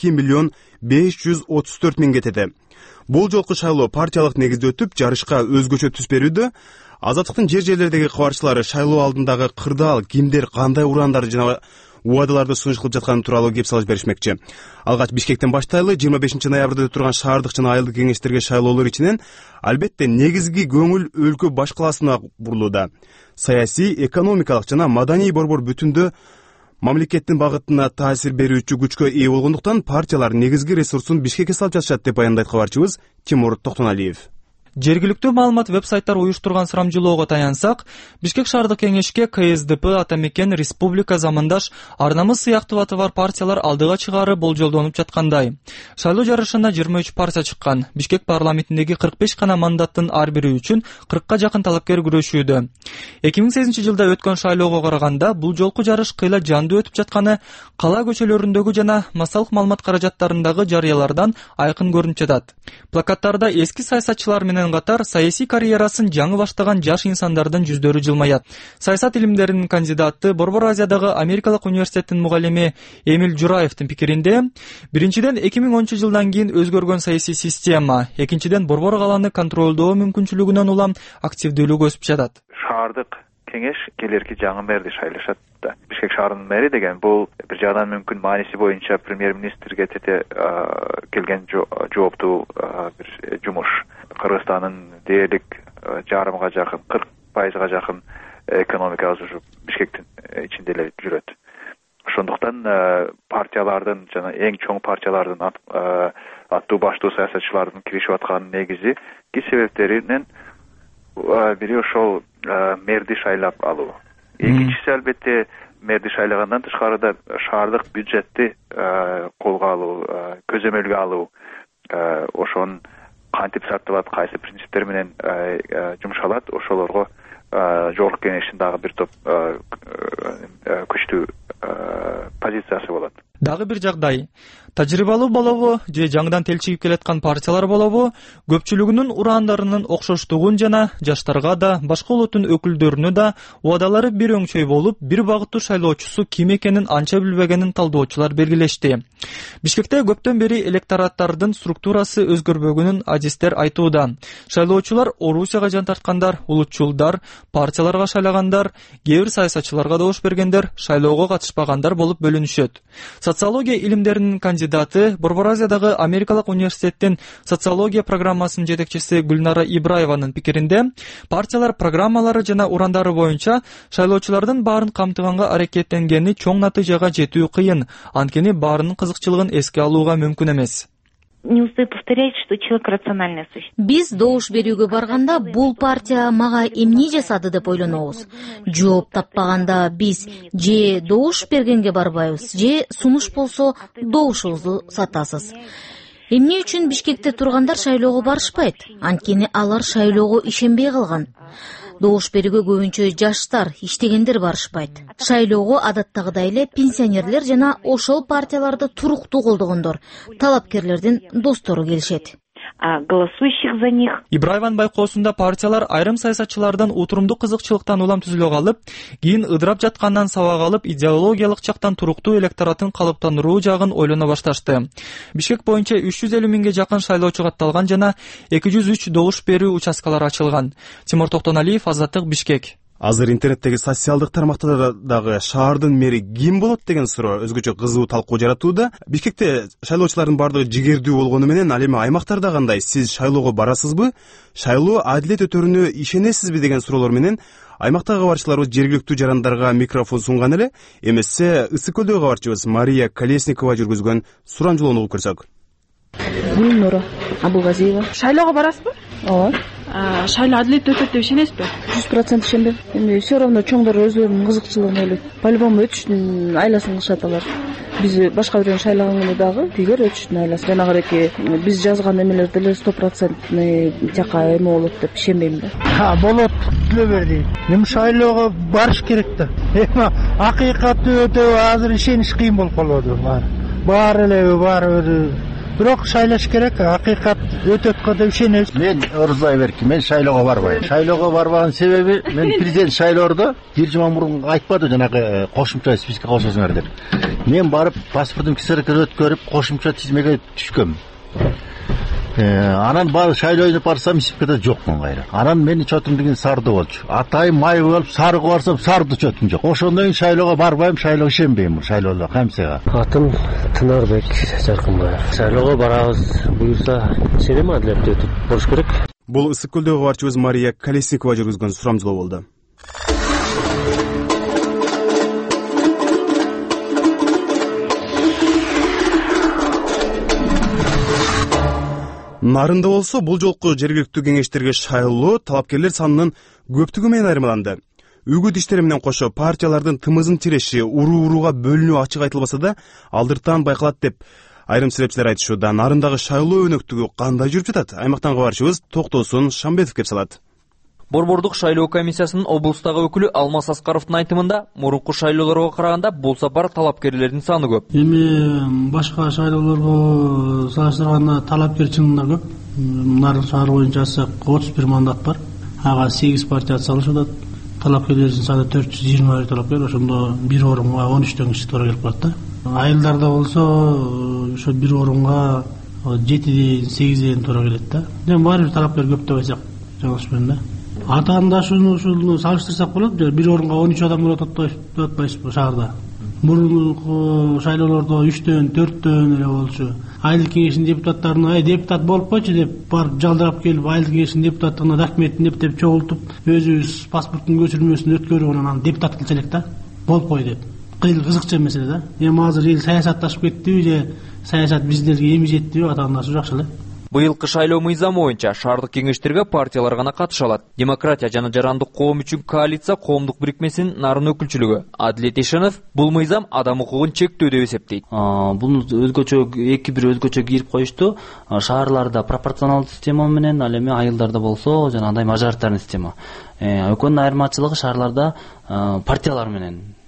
2.534.000 кетеди. Бул жолку шайлоо партиялык негизде өтүп, жарышка өзгөчө түс берүүдө. Азаттыктын жерлердеги кабарчылары шайлоо алдындагы кырдаал, кимдер кандай урандарды жана убадаларды сунуш кылып жатканы тууралуу кеп салыш беришмекчи. Алгач Бишкектен баштайлы. 25 ноябрда өтүп турган шаардык жана айылдык кеңештерге шайлоолор ичинен албетте негизги көңүл өлкө баш калаасына бурулууда. Саясий, экономикалык жана маданий борбор бүтүндө мамлекеттин багытына таасир берүүчү күчкө ээ болгондуктан партиялар негизги ресурсун Бишкекке салып жатышат деп баяндайт кабарчыбыз Тимур Токтоналиев. Жергиликтүү маалымат веб-сайттар уюштурган сурамжылоого таянсак, Бишкек шаардык кеңешке КСДП, Атамекен, Республика, Замандаш, Ар намыс сыяктуу аты бар партиялар алдыга чыгаары болжолдонуп жаткандай. Шайлоо жарышына 23 партия чыккан. Бишкек парламентиндеги 45 гана мандаттын ар бири үчүн 40ка жакын талапкер күрөшүүдө. 2008 жылда өткөн шайлоого караганда бул жолку жарыш кыйла жандуу өтүп жатканы кала көчөлөрүндөгү жана массалык маалымат каражаттарындагы жарыялардан айкын көрүнүп жатат. Плакаттарда эски саясатчылар менен катар саясий карьерасын жаңы баштаган жаш инсандардын жүздөрү жылмаят. Саясат илимдеринин кандидаты, Борбор Азиядагы Америкалык университеттин мугалими Эмил Жураевдин пикиринде, биринчиден 2010 жылдан кийин өзгөргөн саясий система, экинчиден борбор каланы контролдоо мүмкүнчүлүгүнөн улам активдүүлүк өсүп жатат. Шаардык кеңеш келерки жаңы мэрди шайлашат. Бишкек шаарынын мэри деген бул бир жагдан мүмкүн мааниси боюнча премьер-министрге тете келген жооптуу бир жумуш. Кыргызстандын дээрлик жарымга жакын, 40%га жакын экономикасы ушу Бишкектин ичинде эле жүрөт. Ошондуктан партиялардын жана эң чоң партиялардын аттуу баштуу саясатчылардын киришип аткан негизи себептеринен бири ошол мэрди шайлап алуу. Экинчиси албетте мэрди шайлагандан тышкары да шаардык бюджетти колго алуу, көзөмөлгө алуу, ошонун кантип сарпталат, кайсы принциптер менен жумшалат, ошолорго жогорку кеңештин дагы бир топ күчтүү позициясы болот. Дагы бир жагдай. тажрыйбалуу болобу же жаңыдан телчигип келаткан партиялар болобу, көпчүлүгүнүн ураандарынын окшоштугун жана жаштарга да, башка улуттун өкүлдөрүнө да убадалары бир өңчөй болуп, бир багыттуу шайлоочусу ким экенин анча билбегенин талдоочулар белгилешти. Бишкекте көптөн бери электораттардын структурасы өзгөрбөгөнүн адистер айтууда. Шайлоочулар Орусияга жан тарткандар, улутчулдар, партияларга шайлагандар, кээ бир саясатчыларга добуш бергендер, шайлоого катышпагандар болуп бөлүнүшөт. Социология илимдеринин кандидаты, Борбор Азиядагы Америкалык университеттин социология программасынын жетекчиси Гүлнара Ибраеванын пикиринде, партиялар программалары жана урандары боюнча шайлоочулардын баарын камтыганга аракеттенгени чоң натыйжага жетүү кыйын, анткени баарынын кызыкчылыгын эске алууга мүмкүн эмес. Не устаю повторять, что человек рациональное существо. Биз добуш берүүгө барганда бул партия мага эмне жасады деп ойлонобуз. Жооп таппаганда биз же добуш бергенге барбайбыз, же сунуш болсо добушубузду сатасыз. Эмне үчүн Бишкекте тургандар шайлоого барышпайт? Анткени алар шайлоого ишенбей калган. Добуш берүүгө көбүнчө жаштар, иштегендер барышпайт. Шайлоого адаттагыдай эле пенсионерлер жана ошол партияларды туруктуу колдогондор, талапкерлердин достору келишет. Голосующих за них. Ибраеван байкоосунда партиялар айрым саясатчылардан утурумдуу кызыкчылыктан улам түзүлө калып, кийин ыдырап жаткандан сабак алып, идеологиялык жактан туруктуу электоратын калыптандыруу жагын ойлоно башташты. Бишкек боюнча 350 миңге жакын шайлоочу катталган жана 203 добуш берүү участкалары ачылган. Тимур Токтоналиев, Азаттык, Бишкек. Азыр интернеттеги социалдык тармактарда дагы шаардын мэри ким болот деген суроо өзгөчө кызуу талкуу жаратууда. Бишкекте шайлоочулардын бардыгы жигердүү болгону менен ал эми аймактарда кандай? Сиз шайлоого барасызбы? Шайлоо адилет өтөрүнө ишенесизби деген суроолор менен аймактагы кабарчыларыбыз жергиликтүү жарандарга микрофон сунган эле. Эмесе Ысык көлдөгү кабарчыбыз Мария Колесникова жүргүзгөн сурамжылоону угуп көрсөк. Гүлнара Абылгазиева. Шайлоого барасызбы? Ооба. Шайлоо адилеттүү өтөт деп ишенесизби? 100% ишенбейм. Эми все равно чоңдор өздөрүнүн кызыкчылыгын ойлойт. По-любому өтүштүн айласын кылышат алар. Биз башка бирөөнү шайлаганда дагы тигер өтүштүн айласы. Жанагыреки биз жазган эмелер деле 100% жака эме болот деп ишенбейм да. Болот түлө берди. Эми шайлоого барыш керек да. Эми акыйкатты өтө азыр ишениш кыйын болуп калды. Баары эле Бирок шайлаш керек, акыйкат өтөткө деп ишенебиз. Мен Орзай Берки, мен шайлоого барбайм. Шайлоого барбаган себеби мен президент шайлоордо бир жума мурун айтпады жанагы кошумча спискке кошосуңар деп. Мен барып паспортун ксркны өткөрүп кошумча тизмеге түшкөм. Анан бар шайлоого барсам спискеде жокмун кайра. Анан менин чотум деген сарды болчу. Атайым май болуп сарыга барсам сарды чотум жок. Ошондон кийин шайлоого барбайм, шайлоого ишенбейм шайлоого камсыга. Атым Тынарбек Жаркынбаев. Шайлоого барабыз, буюрса ишенем адилеттүү өтүп болуш керек. Бул Ысык көлдөгү кабарчыбыз Мария Колесникова жүргүзгөн сурамжылоо болду. Нарында болсо бул жолку жергиликтүү кеңештерге шайлоо талапкерлер санынын көптүгү менен айырмаланды. Үгүт иштери менен кошо партиялардын тымызын тиреши уруу-урууга бөлүнүү ачык айтылбаса да, алдыртан байкалат деп айрым серепчилер айтышууда. Нарындагы шайлоо өнөктүгү кандай жүрүп жатат? Аймактан кабарчыбыз Токтосун Шамбетов кеп салат. Борбордук шайлоо комиссиясынын облустагы өкүлү Алмаз Аскаровдун айтымында, мурунку шайлоолорго караганда бул сапар талапкерлердин саны көп. Эми башка шайлоолорго салыштырганда талапкер чынында көп. Нарын шаар боюнча алсак 31 мандат бар. Ага 8 партия атсалышып атат. Талапкерлердин саны 420 талапкер, ошондо бир орунга 13 киши туура келип калат да. Айылдарда болсо ошо бир орунга 7-8 туура келет да. Эми баары бир талапкер көп деп айтсак жаңылышпайм да. Атаандашууну салыштырсак болот. Бир орунга 13 адам болот деп атпайсызбы шаарда. Мурунку шайлоолордо 3-төн 4төн эле болчу. Айыл кеңешинин депутаттарына депутат болуп койчу деп барып жалдырап келип, айыл кеңешинин депутаттыгына документин эптеп чогултуп, өзүбүз паспорттун көчүрмөсүн өткөрүп анан депутат кылчу элек да. Болуп кой деп. Кызыкча маселе да. Эми азыр эл саясатташып кеттиби же саясат биздерге эми жетпиби атаандашуу жакшы эле. Быйылкы шайлоо мыйзамы боюнча шаардык кеңештерге партиялар гана катыша алат. Демократия жана жарандык коом үчүн коалиция коомдук бирикмесинин нарын өкүлчүлүгү Адилет Эшенов бул мыйзам адам укугун чектөө деп эсептейт. Бул эки-бир өзгөчө кирип коюшту. Шаарларда пропорционалдуу система менен, ал эми айылдарда болсо жанагындай мажоритарный система. Экөөнүн айырмачылыгы шаарларда партиялар менен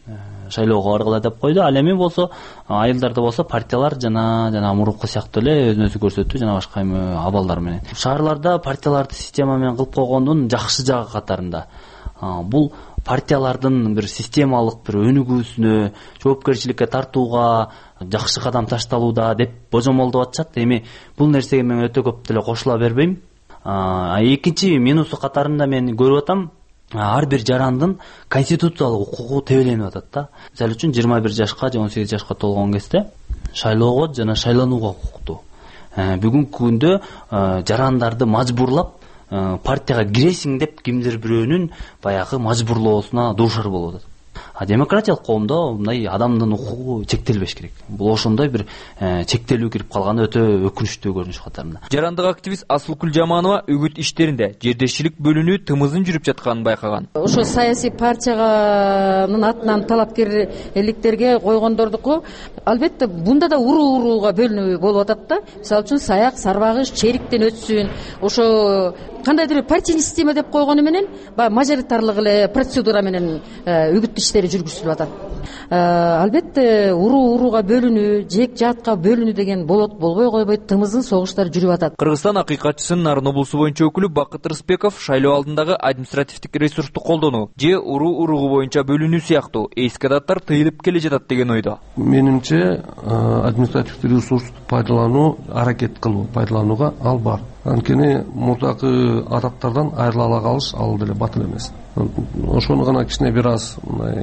шайлоого баргыла деп койду. Ал эми болсо айылдарда болсо партиялар жана мурунку сыяктуу эле өзүн өзү көрсөтүү жана башка эме абалдар менен. Шаарларда партияларды система менен кылып койгондун жакшы жагы катарында бул партиялардын бир системалык бир өнүгүүсүнө, жоопкерчиликке тартууга жакшы кадам ташталууда деп божомолдоп атышат. Эми бул нерсеге мен өтө көп деле кошула бербейм. Экинчи минусу катарында мен көрүп атам, ар бир жарандын конституциялык укугу тебеленип атат да. Мисалы үчүн 21 жашка же 18 жашка толгон кезде шайлоого жана шайланууга укуктуу. Бүгүнкү күндө жарандарды мажбурлап партияга киресиң деп кимдир бирөөнүн баягы мажбурлоосуна дуушар болуп атат. Демократиялык коомдо мындай адамдын укугу чектелбеш керек. Бул ошондой бир чектелүү кирип калганы өтө өкүнүчтүү көрүнүш катарында. Жарандык активист Асылкүл Жаманова үгүт иштеринде жердешчилик бөлүнүү тымызын жүрүп жатканын байкаган. Ошо саясий партиянын атынан талапкерликтерге койгондордуку албетте бунда да урууга бөлүнүү болуп атат да. Мисалы үчүн саяк, сарбагыш, чериктен өтсүн. Ошо кандайдыр партийный система деп койгону менен баягы мажоритарлык эле процедура менен үгүт иштери жүргүзүлүп атат. Албетте урууга бөлүнүү, жек жатка бөлүнүү деген болбой койбойт, тымыздын согуштары жүрүп атат. Кыргызстан акыйкатчысынын Нарын облусу боюнча өкүлү Бакыт Рыспеков шайлоо алдындагы административдик ресурсту колдонуу же уруу боюнча бөлүнүү сыяктуу эски адаттар тыйылып келе жатат деген ойдо. Менимче административдик ресурсту пайдалануу, аракет кылуу, пайдаланууга ал бар. Анткени мурдакы адаттардан айрыла ала калыш ал деле батыл эмес. Ошону гана кичине бир аз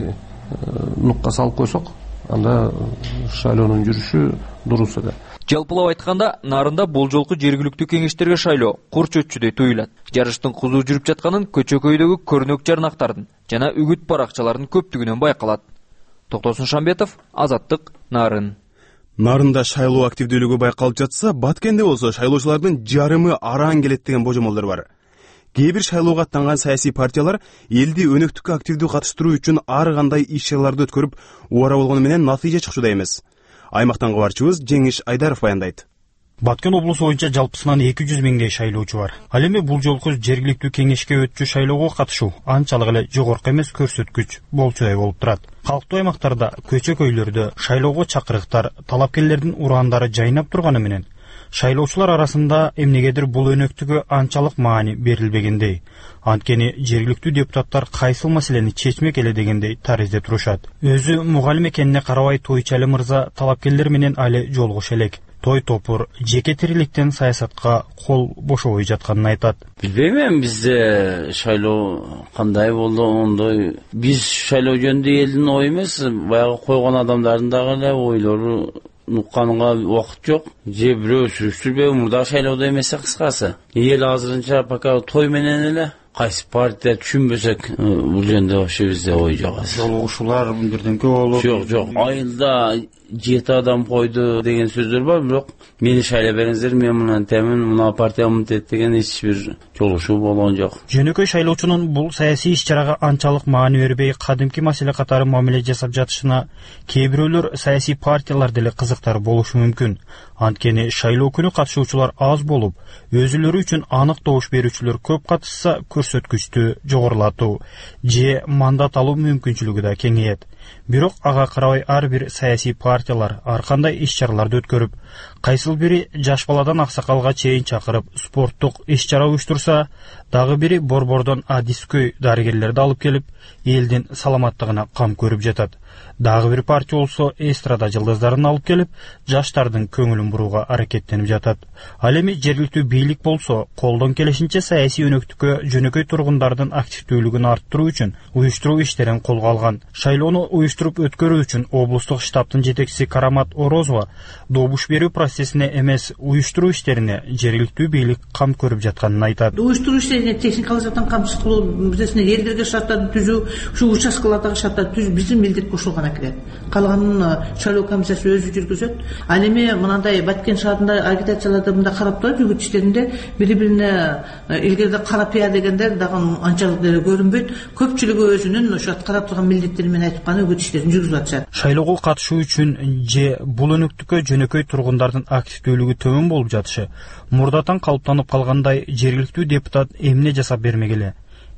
нукка салып койсок, анда шайлоонун жүрүшү дурус эле. Жалпылап айтканда, Нарында бул жолку жергиликтүү кеңештерге шайлоо кур чөтчүдөй туюлат. Жарыштын кызуу жүрүп жатканын көчөкөйдөгү көрнөк жарнактардын жана үгүт баракчалардын көптүгүнөн байкалат. Токтосун Шамбетов, Азаттык, Нарын. Нарында шайлоо активдүүлүгү байкалып жатса, Баткенде болсо шайлоочулардын жарымы араң келет деген божомолдор бар. Кээ бир шайлоого аттанган саясий партиялар элди өнөктүккө активдүү катыштыруу үчүн ар кандай иш-чараларды өткөрүп, убара болгону менен натыйжа чыкчуда эмес. Аймактан кабарчыбыз Жеңиш Айдаров баяндайт. Баткен облусу боюнча жалпысынан 200 миңдей шайлоочу бар. Ал эми бул жолку жергиликтүү кеңешке өтчү шайлоого катышуу анчалык эле жогорку эмес көрсөткүч болчудай болуп турат. Калктуу аймактарда көчө-көйлөрдө шайлоого чакырыктар, талапкерлердин урандары жайнап турганы менен шайлоочулар арасында эмнегедир бул өнөктүгө анчалык маани берилбегендей. Анткени жергиликтүү депутаттар кайсыл маселени чечмек эле дегендей таризде турушат. Өзү мугалим экенине карабай Тойчалы мырза талапкерлер менен али жолугуш элек. Той топур жеке тириликтен саясатка кол бошобой жатканын айтат. Билбейм эми бизде шайлоо кандай болду, ондой биз шайлоо жөнүндө элдин ою эмес, баягы койгон адамдардын дагы эле ойлору нукканга убакыт жок. Же бирөө сүрүштүрбөй мурда шайлоодо эмес кыскасы. Эл азырынча пока той менен эле кайсы партия түшүнбөсөк бул жөнүндө вообще бизде ой жок. Жолугушуулар бирденке болуп. Жок. Айылда 7 адам койду деген сөздөр бар, бирок мени шайлап бериңиздер, мен мындан темин, мына партия мынтет деген эч бир жолугушуу болгон жок. Жөнөкөй шайлоочунун бул саясий иш-чарага анчалык маани бербей, кадимки маселе катары мамиле жасап жатышына кээ бирөөлөр саясий партиялар деле кызыктар болушу мүмкүн. Анткени шайлоо күнү катышуучулар аз болуп, өзүлөрү үчүн анык добуш берүүчүлөр көп катышса көрсөткүчтү жогорулатуу же мандат алуу мүмкүнчүлүгү да кеңейет. Бирок ага карабай ар бир саясий партиялар ар кандай иш-чараларды өткөрүп, кайсыл бири жаш баладан аксакалга чейин чакырып спорттук иш-чара уюштурса, дагы бири борбордон адискөй дарыгерлерди алып келип, элдин саламаттыгына кам көрүп жатат. Дагы бир партия болсо эстрада жылдыздарын алып келип, жаштардын көңүлүн бурууга аракеттенип жатат. Ал эми жергиликтүү бийлик болсо, колдон келишинче саясий өнөктүккө жөнөкөй тургундардын активдүүлүгүн арттыруу үчүн уюштуруу иштерин колго алган. Шайлоону уюштуруп өткөрүү үчүн облустук штабтын жетекчиси Карамат Орозова добуш берүү процессине эмес, уюштуруу иштерине жергиликтүү бийлик кам көрүп жатканын айтат. Уюштуруу иштерине техникалык жактан камчылык кылуу, бизесине элдерге шарттарды түзүү, ушу участкалардагы шарттарды түзүү биздин милдет кошулган кирет. Калганын шайлоо комиссиясы өзү жүргүзөт. Ал эми мынандай Баткен шаарында агитацияларда мында карап турат, үгүт иштеринде бири-бирине илгерде карап дегендер дагы анчалык деле көрүнбөйт. Көпчүлүгү өзүнүн ошо карап турган милдеттери менен айтып кана үгүт иштерин жүргүзүп атышат. Шайлоого катышуу үчүн же бул өнөктүккө жөнөкөй тургундардын активдүүлүгү төмөн болуп жатышы мурдатан калыптанып калгандай жергиликтүү депутат эмне жасап бермек эле?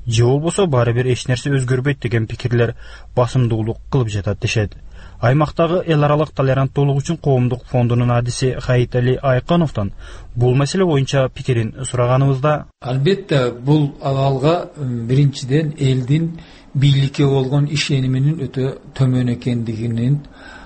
же болбосо баары бир эч нерсе өзгөрбөйт деген пикирлер басымдуулук кылып жатат дешет. Аймактагы эл аралык толеранттуулук үчүн коомдук фондунун адиси Хаитали Айкановдон бул маселе боюнча пикирин сураганыбызда, албетте бул абалга биринчиден элдин бийликке болгон ишениминин өтө төмөн экендигинин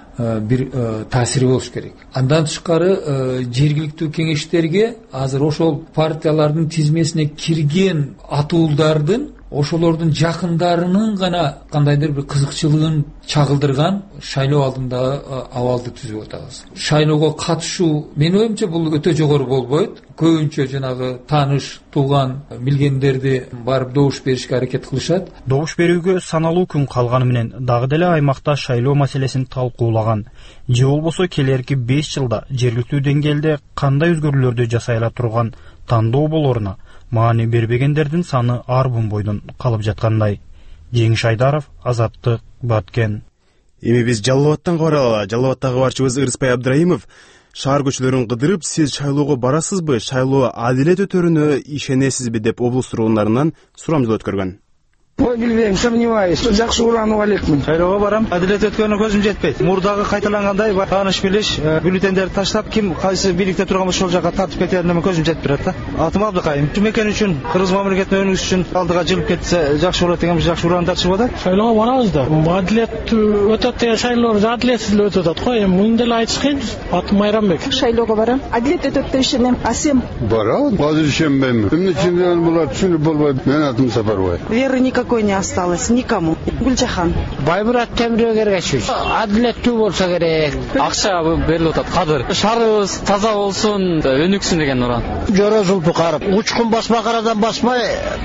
бир таасири болуш керек. Андан тышкары жергиликтүү кеңештерге азыр ошол партиялардын тизмесине кирген атуулдардын ошолордун жакындарынын гана кандайдыр бир кызыкчылыгын чагылдырган шайлоо алдындагы абалды түзүп атабыз. Шайлоого катышуу менин оюмча бул өтө жогору болбойт. Көбүнчө жанагы тааныш, тууган, билгендерди барып добуш беришке аракет кылышат. Добуш берүүгө саналуу күн калганы менен дагы деле аймакта шайлоо маселесин талкуулаган. Же болбосо келерки 5 жылда жергиликтүү деңгээлде кандай өзгөрүүлөрдү жасай ала турган тандоо болоруна маани бербегендердин саны арбын бойдон калып жаткандай. Жеңиш Айдаров, Азаттык, Баткен. Эми биз Жалал Абадтан кабар алалы. Жалал Абадтагы кабарчыбыз Ырыспай Абдраимов шаар көчөлөрүн кыдырып, сиз шайлоого барасызбы, шайлоо адилет өтөрүнө ишенесизби деп облус тургундарынан сурамжылоо өткөргөн. Ой, билбейм, сомневаюсь. Жакшы уранып алекмин. Шайлоого барам. Адилет өткөнүнө көзүм жетпейт. Мурдагы кайталангандай тааныш билиш, бюллетендерди таштап, ким кайсы бийликте турган болсо ошол жака тартып кетерине көзүм жетип турат да. Атым Абдыкайым. Чүмекен үчүн, кыргыз мамлекетине өнүгүш үчүн алдыга жылып кетсе жакшы болот деген жакшы урандар чыгып атат. Шайлоого барабыз да. Адилет өтөт деген шайлоо адилетсиз эле өтүп атат го. Эми муну деле айтыш кыйын. Атым Майрамбек. Шайлоого барам. Адилет өтөт деп ишенем. Асем. Барам. Азыр ишенбейм. Эмне үчүн булар түшүнүп болбойт. Менин атым Сапарбай. Веры никакой не осталось никому. Гүлжахан. Баймурат Темирбеков. Адилеттүү болсо керек. Акча берилип атат. Кадыр. Шаарыбыз таза болсун, өнүксүн деген уран. Жора Зулпукаров. Учкун басмакарадан басмай,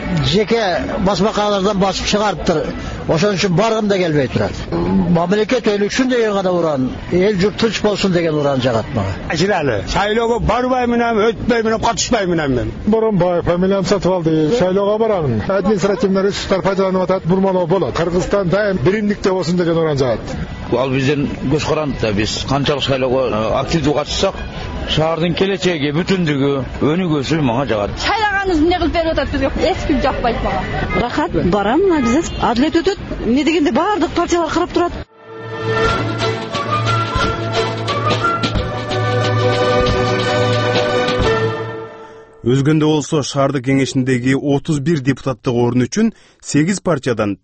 жеке басмакаралардан басып чыгарыптыр. Ошон үчүн баргым да келбей турат. Мамлекет өнүксүн деген гана уран, эл журт тынч болсун деген уран жагат мага. Ажиралы. Шайлоого барбаймын, өтпөймүн, катышпаймын мен. Боронбай фамилиям сатып алды. Шайлоого барамын. Административный ресурстар пайдаланып атат, бурмалоо болот. Кыргызстан дайым биримдикте болсун деген уран жагат. Ал бизден көз каранды да, биз канчалык шайлоого активдүү катышсак, шаардын келечеги, бүтүндүгү, өнүгүүсү мага жагат. Шайлаганыбыз эмне кылып берип атат бизге? Эч ким жакпайт мага. Рахат, барам, биз адилет өтөт. Эмне дегенде баардык партиялар карап турат. Өзгөндө болсо шаардык кеңешиндеги 31 депутаттык орун үчүн 8 партиядан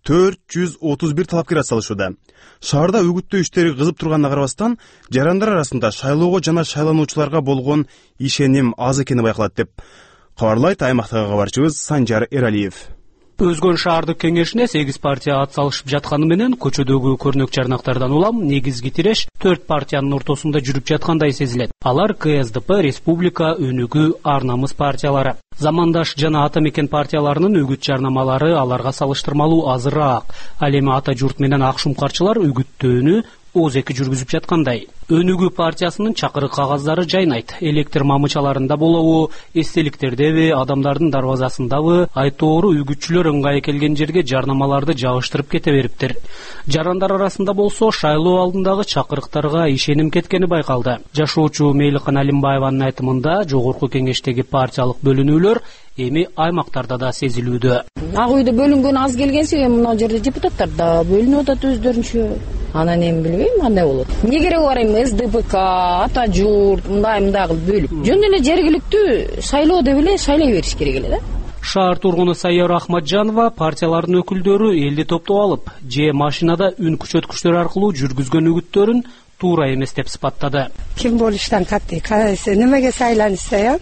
431 талапкер атсалышууда. Шаарда үгүттөө иштери кызып турганына карабастан, жарандар арасында шайлоого жана шайлануучуларга болгон ишеним аз экени байкалат деп кабарлайт аймактагы кабарчыбыз Санжар Эралиев. Өзгөн шаардык кеңешине 8 партия атсалышып жатканы менен көчөдөгү көрнөк чарнактардан улам негизги тиреш 4 партиянын ортосунда жүрүп жаткандай сезилет. Алар КСДП, Республика, Өнүгүү, Ар намыс партиялары. Замандаш жана ата мекен партияларынын үгүт жарнамалары аларга салыштырмалуу азыраак. Ал эми ата журт менен ак шумкарчылар үгүттөөнү озеки жүргүзүп жаткандай. Өнүгүү партиясынын чакырык кагаздары жайнайт. Электр мамычаларында болобу, эстеликтердеби, адамдардын дарбазасындабы айтору үгүтчүлөр ыңгай келген жерге жарнамаларды жабыштырып кете бериптир. Жарандар арасында болсо шайлоо алдындагы чакырыктарга ишеним кеткени байкалды. Жашоочу Мейликан Алимбаеванын айтымында жогорку кеңештеги партиялык бөлүнүүлөр эми аймактарда да сезилүүдө. Ак үйдө бөлүнгөн аз келгенси, эми мына жерде депутаттар да бөлүнүп атат өздөрүнчө. Анан эми билбейм кандай болот. Эмне кереги бар эми СДПК, ата журт, мындай кылып бөлүп. Жөн эле жергиликтүү шайлоо деп эле шайлай бериш керек эле да. Шаар тургуну Сайер Ахмаджанова партиялардын өкүлдөрү элди топтоп алып, же машинада үн күчөткүчтөр аркылуу жүргүзгөн үгүттөрүн туура эмес деп сыпаттады. Ким болуштан катты, кайсы немеге сайланышса я?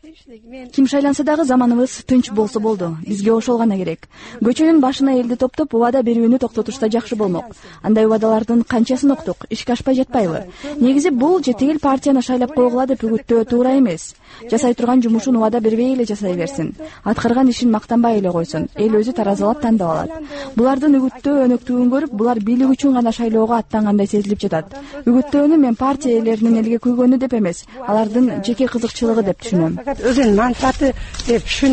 Ким шайланса дагы заманыбыз тынч болсо болду. Бизге ошол гана керек. Көчөнүн башына элди топтоп убада берүүнү токтотушса жакшы болмок. Андай убадалардын канчасын уктук, ишке ашпай жатпайбы? Негизи бул же тигил партияны шайлап койгула деп үгүттөө туура эмес. Жасай турган жумушун убада бербей эле жасай берсин. Аткарган ишин мактанбай эле койсун. Эл өзү таразалап тандап алат. Булардын үгүттөө өнөктүгүн көрүп, булар бийлик үчүн гана шайлоого аттангандай сезилип жатат. Үгүттөөнү мен партия ээлеринин элге күйгөнү деп эмес, алардын жеке кызыкчылыгы деп түшүнөм. Манфааты деп түшүнөм.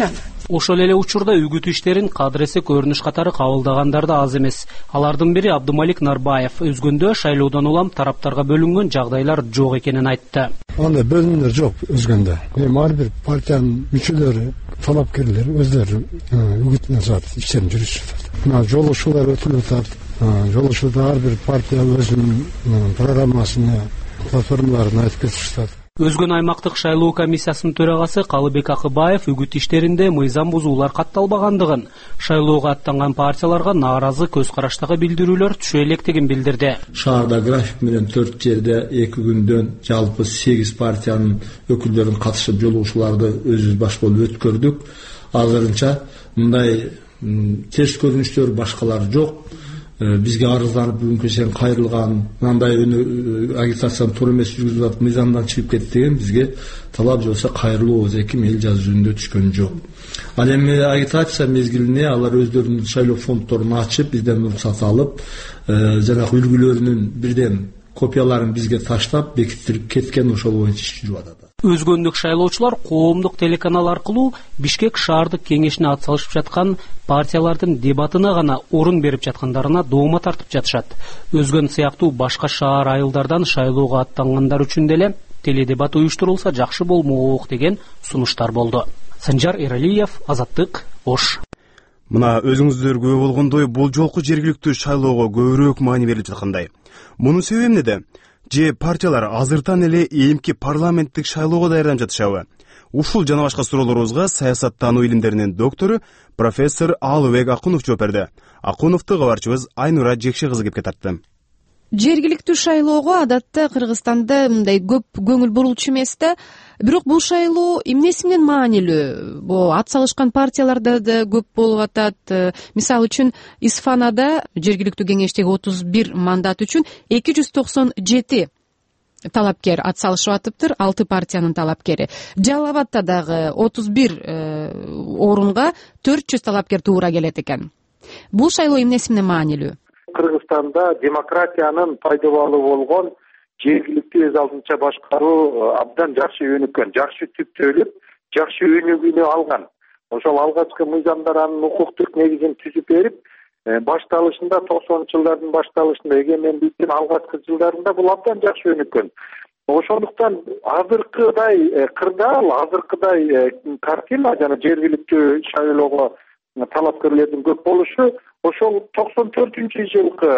Ошол эле учурда үгүт иштерин кадыресе көрүнүш катары кабылдагандар да аз эмес. Алардын бири Абдымалик Нарбаев өзгөндө шайлоодон улам тараптарга бөлүнгөн жагдайлар жок экенин айтты. Андай бөлүнүүлөр жок өзгөндө. Ар бир партиянын мүчөлөрү, талапкерлер өздөрү үгүт насаат иштерин жүргүзүп жатат. Мына жолугушуулар өтүлүп жатат. Жолугушууда ар бир партия өзүнүн программасын, платформаларын айтып кетишип жатат. Өзгөн аймактык шайлоо комиссиясынын төрагасы Калыбек Акыбаев үгүт иштеринде мыйзам бузуулар катталбагандыгын, шайлоого аттанган партияларга нааразы көз караштагы билдирүүлөр түшө электигин билдирди. Шаарда график менен 4 жерде 2 күндөн жалпы 8 партиянын өкүлдөрүн катышып жолугушууларды өзүбүз баш болуп өткөрдүк. Азырынча мындай терс көрүнүштөр башкалар жок. Бизге арызданып бүгүнкү сен кайрылган, мындай агитацияны туура эмес жүргүзүп атып мыйзамдан чыгып кетти деген бизге талап болсо кайрылуу эки мейл жазуу жөнүндө түшкөн жок. Ал эми агитация мезгилине алар өздөрүнүн шайлоо фонддорун ачып, бизден уруксат алып, жанагы үлгүлөрүнүн бирден копияларын бизге таштап, бекиттирип кеткен, ошол боюнча иш жүрүп атат. Өзгөндүк шайлоочулар коомдук телеканал аркылуу Бишкек шаардык кеңешине атсалышып жаткан партиялардын дебатына гана орун берип жаткандарына доома тартып жатышат. Өзгөн сыяктуу башка шаар айылдардан шайлоого аттангандар үчүн деле теледебат уюштурулса жакшы болмок деген сунуштар болду. Санжар Эралиев, Азаттык, Ош. Мына өзүңүздөр күбө болгондой, бул жолку жергиликтүү шайлоого көбүрөөк маани берилип жаткандай. Мунун себеби эмнеде? Же партиялар азыртан эле эмки парламенттик шайлоого даярданып жатышабы? Ушул жана башка суроолорубузга саясаттануу илимдеринин доктору профессор Алыбек Акунов жооп берди. Акуновду кабарчыбыз Айнура Жекше кызы кепке тартты. Жергиликтүү шайлоого адатта Кыргызстанда мындай көп көңүл бурулчу эмес да, бирок бул шайлоо эмнеси менен маанилүү? Бул атсалышкан партияларда да көп болуп атат. Мисалы үчүн Исфанада жергиликтүү кеңештеги 31 мандат үчүн 297 талапкер атсалышып атыптыр, 6 партиянын талапкери. Жалал Абадта дагы 31 орунга 400 талапкер туура келет экен. Бул шайлоо эмнеси менен маанилүү? Кыргызстанда демократиянын пайдалуу болгон жергиликтүү өз алдынча башкаруу абдан жакшы өнүккөн, жакшы түптөлүп, жакшы өнүгүүнү алган. Ошол алгачкы мыйзамдар анын укуктук негизин түзүп берип, башталышында 90-жылдардын башталышында эгемендиктин алгачкы жылдарында бул абдан жакшы өнүккөн. Ошондуктан азыркыдай кырдаал, азыркыдай картина жана жергиликтүү шайлоого талапкерлердин көп болушу ошол 94-жылкы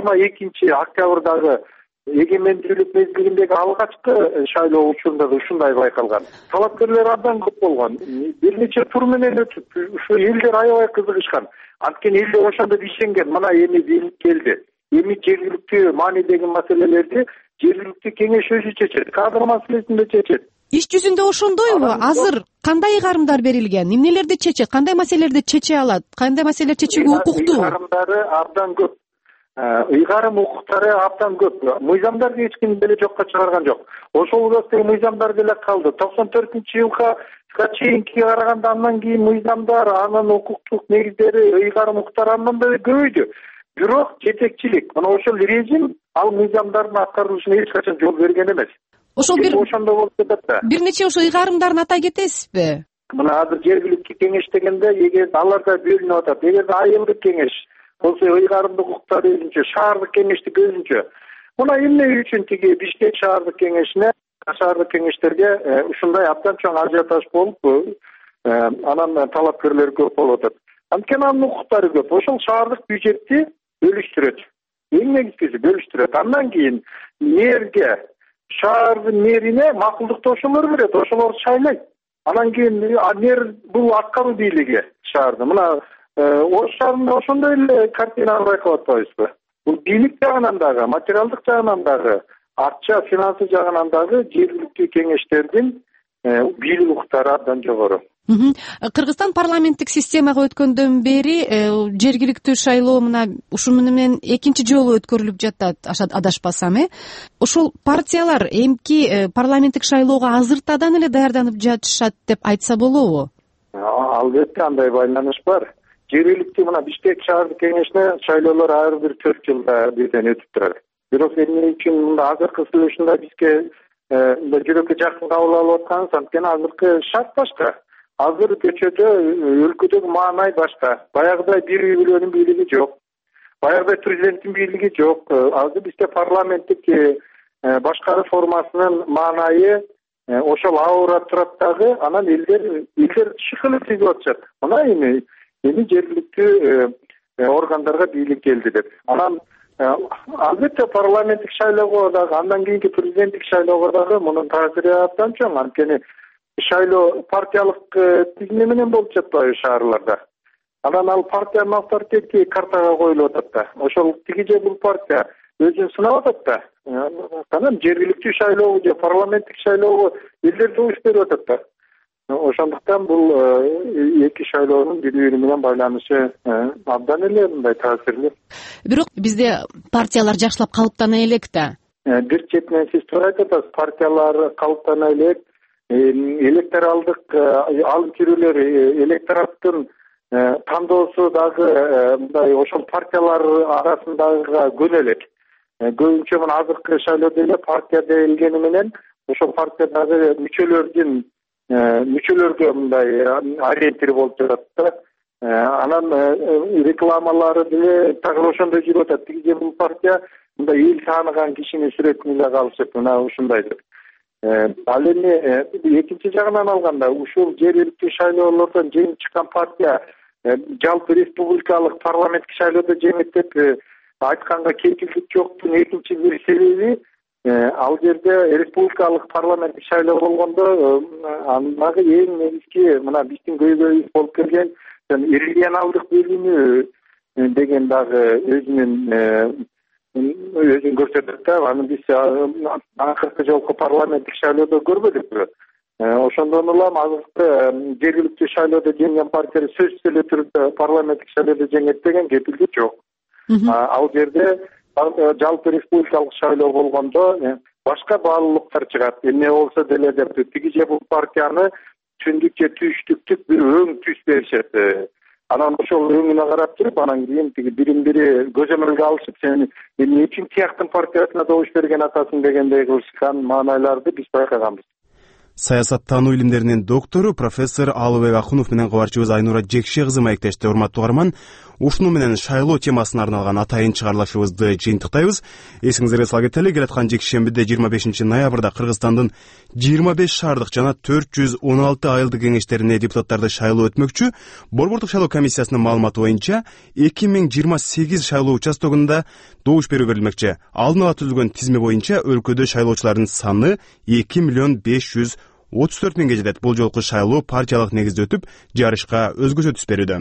22 октябрдагы эгемендүүлүк мезгилиндеги алгачкы шайлоо учурунда да ушундай байкалган. Талапкерлер абдан көп болгон. Бир нече тур менен өтүп, ушу элдер аябай кызыгышкан. Анткени элдер ошондо ишенген, мына эми бийлик келди. Эми жергиликтүү маанидеги маселелерди жергиликтүү кеңеш өзү чечет, кадр маселесин да чечет. Иш жүзүндө ошондойбу? Азыр кандай ыйгарымдар берилген? Эмнелерди чечет? Кандай маселелерди чече алат? Кандай маселелер чечүүгө укуктуу? Ыйгарымдары абдан көп. Ыйгарым укуктары абдан көп. Мыйзамдарды эч ким деле жокко чыгарган жок. Ошол убакыттагы мыйзамдар деле калды. 94-жылга чейинки караганда андан кийин мыйзамдар, анын укуктук негиздери, ыйгарым укуктары андан да көбөйдү. Бирок жетекчилик, мына ошол режим ал мыйзамдардын аткарылышына эч качан жол берген эмес. Ошол ошондо болуп жатат да. Бир нече ошо ыйгарымдарын атай кетесизби? Мына азыр жергиликтүү кеңеш дегенде эгер алар да бөлүнүп атат. Эгер айылдык кеңеш болсо ыйгарымдык укуктары өзүнчө, шаардык кеңештик өзүнчө. Мына эмне үчүн тиги Бишкек шаардык кеңешине, шаардык кеңештерге ушундай абдан чоң ажиотаж болуп, анан талапкерлер көп болуп атат. Анткени анын укуктары көп. Ошол шаардык бюджетти бөлүштүрөт. Эң негизгиси бөлүштүрөт. Андан кийин мэрге, шаардын мэрине макулдуктоошулар берет, ошолор шайлайт. Анан кийин мэр бул аткаруу бийлиги шаарды. Мына Ош шаарында ошондой эле картинаны байкап атпайбызбы? Бул бийлик жагынан дагы, материалдык жагынан дагы, акча, финансы жагынан дагы жергиликтүү кеңештердин бийлик укуктары абдан жогору. Кыргызстан парламенттик системага өткөндөн бери жергиликтүү шайлоо мына ушуну менен экинчи жолу өткөрүлүп жатат, адашпасам, Ошол партиялар эмки парламенттик шайлоого азыртадан эле даярданып жатышат деп айтса болобу? Албетте андай байланыш бар. Жергиликтүү мына Бишкек шаардык кеңешине шайлоолор ар бир 4 жылда бирден өтүп турат. Бирок эмне үчүн мында азыркы сүйлөшүндө бизге жүрөккө жакын кабыл алып атканыбыз, анткени азыркы шарт башка. азыр көчөдө өлкөдөгү маанай башка. Баягыдай бир үй бүлөнүн бийлиги жок. Баягыдай президенттин бийлиги жок. Азыр бизде парламенттик башкаруу формасынын маанайы ошол ауырап турат дагы, анан элдер шыкылып тийип атышат. Мына эми жергиликтүү органдарга бийлик келди деп. Анан албетте парламенттик шайлоого дагы, андан кийинки президенттик шайлоого дагы мунун таасири абдан чоң. Анткени шайлоо партиялык тизме менен болуп жатпайбы шаарларда. Анан ал партиянын авторитети картага коюлуп атат да. Ошол тиги же бул партия өзүн сынап атат да. Анан жергиликтүү шайлоого же парламенттик шайлоого элдер добуш берип атат да. Ошондуктан бул эки шайлоонун бири-бири менен байланышы абдан эле мындай таасирлүү. Бирок бизде партиялар жакшылап калыптана элек да. Бир четинен сиз туура айтып атасыз, партиялар калыптана элек, электоралдык алым чирүүлөр, электораттын тандоосу дагы мындай ошол партиялар арасындагы көнө элек. Көбүнчө мына азыркы шайлоодо эле партия делгени менен ошол партиядагы мүчөлөргө мындай ориентир болуп жатат да. Анан рекламалары деле так ошондой жүрүп атат. Тиги бул партия мындай эл тааныган кишинин сүрөтүн эле калышып, мына ушундай деп. Ал эми экинчи жагынан алганда, ушул жергиликтүү шайлоолордон жеңип чыккан партия жалпы республикалык парламенттик шайлоодо жеңет деп айтканга кепилдик жоктун экинчи бир себеби, ал жерде республикалык парламенттик шайлоо болгондо андагы эң негизги мына биздин көйгөйүбүз болуп келген регионалдык бөлүнүү деген дагы өзүн көрсөтөт да. Аны биз акыркы жолку парламенттик шайлоодо көрбөдүкпү. Ошондон улам азыркы жергиликтүү шайлоодо жеңген партия сөзсүз эле түрдө парламенттик шайлоодо жеңет деген кепилдик жок. Ал жерде жалпы республикалык шайлоо болгондо башка баалуулуктар чыгат. Эмне болсо деле деп тиги же бул партияны түндүк же түштүктүк бир өң түз беришет. Анан ошол өңүнө карап туруп, анан кийин тиги бирин-бири көзөмөлгө алышып, сен эмне үчүн тияктын партиясына добуш берген атасың дегендей кылышкан маанайларды биз байкаганбыз. Саясаттануу илимдеринин доктору профессор Алыбек Акунов менен кабарчыбыз Айнура Жекше кызы маектешти. Урматтуу угарман, ушуну менен шайлоо темасына арналган атайын чыгарылышыбызды жыйынтыктайбыз. Эсиңизге сала кетели, келаткан жекшембиде 25 ноябрда Кыргызстандын 25 шаардык жана 416 айылдык кеңештерине депутаттарды шайлоо өтмөкчү. Борбордук шайлоо комиссиясынын маалыматы боюнча 2028 шайлоо участогунда добуш берүү берилмекчи. Алдын ала түзүлгөн тизме боюнча өлкөдө шайлоочулардын саны 2.534 миңге жетет. Бул жолку шайлоо партиялык негизде өтүп, жарышка өзгөчө түс берүүдө.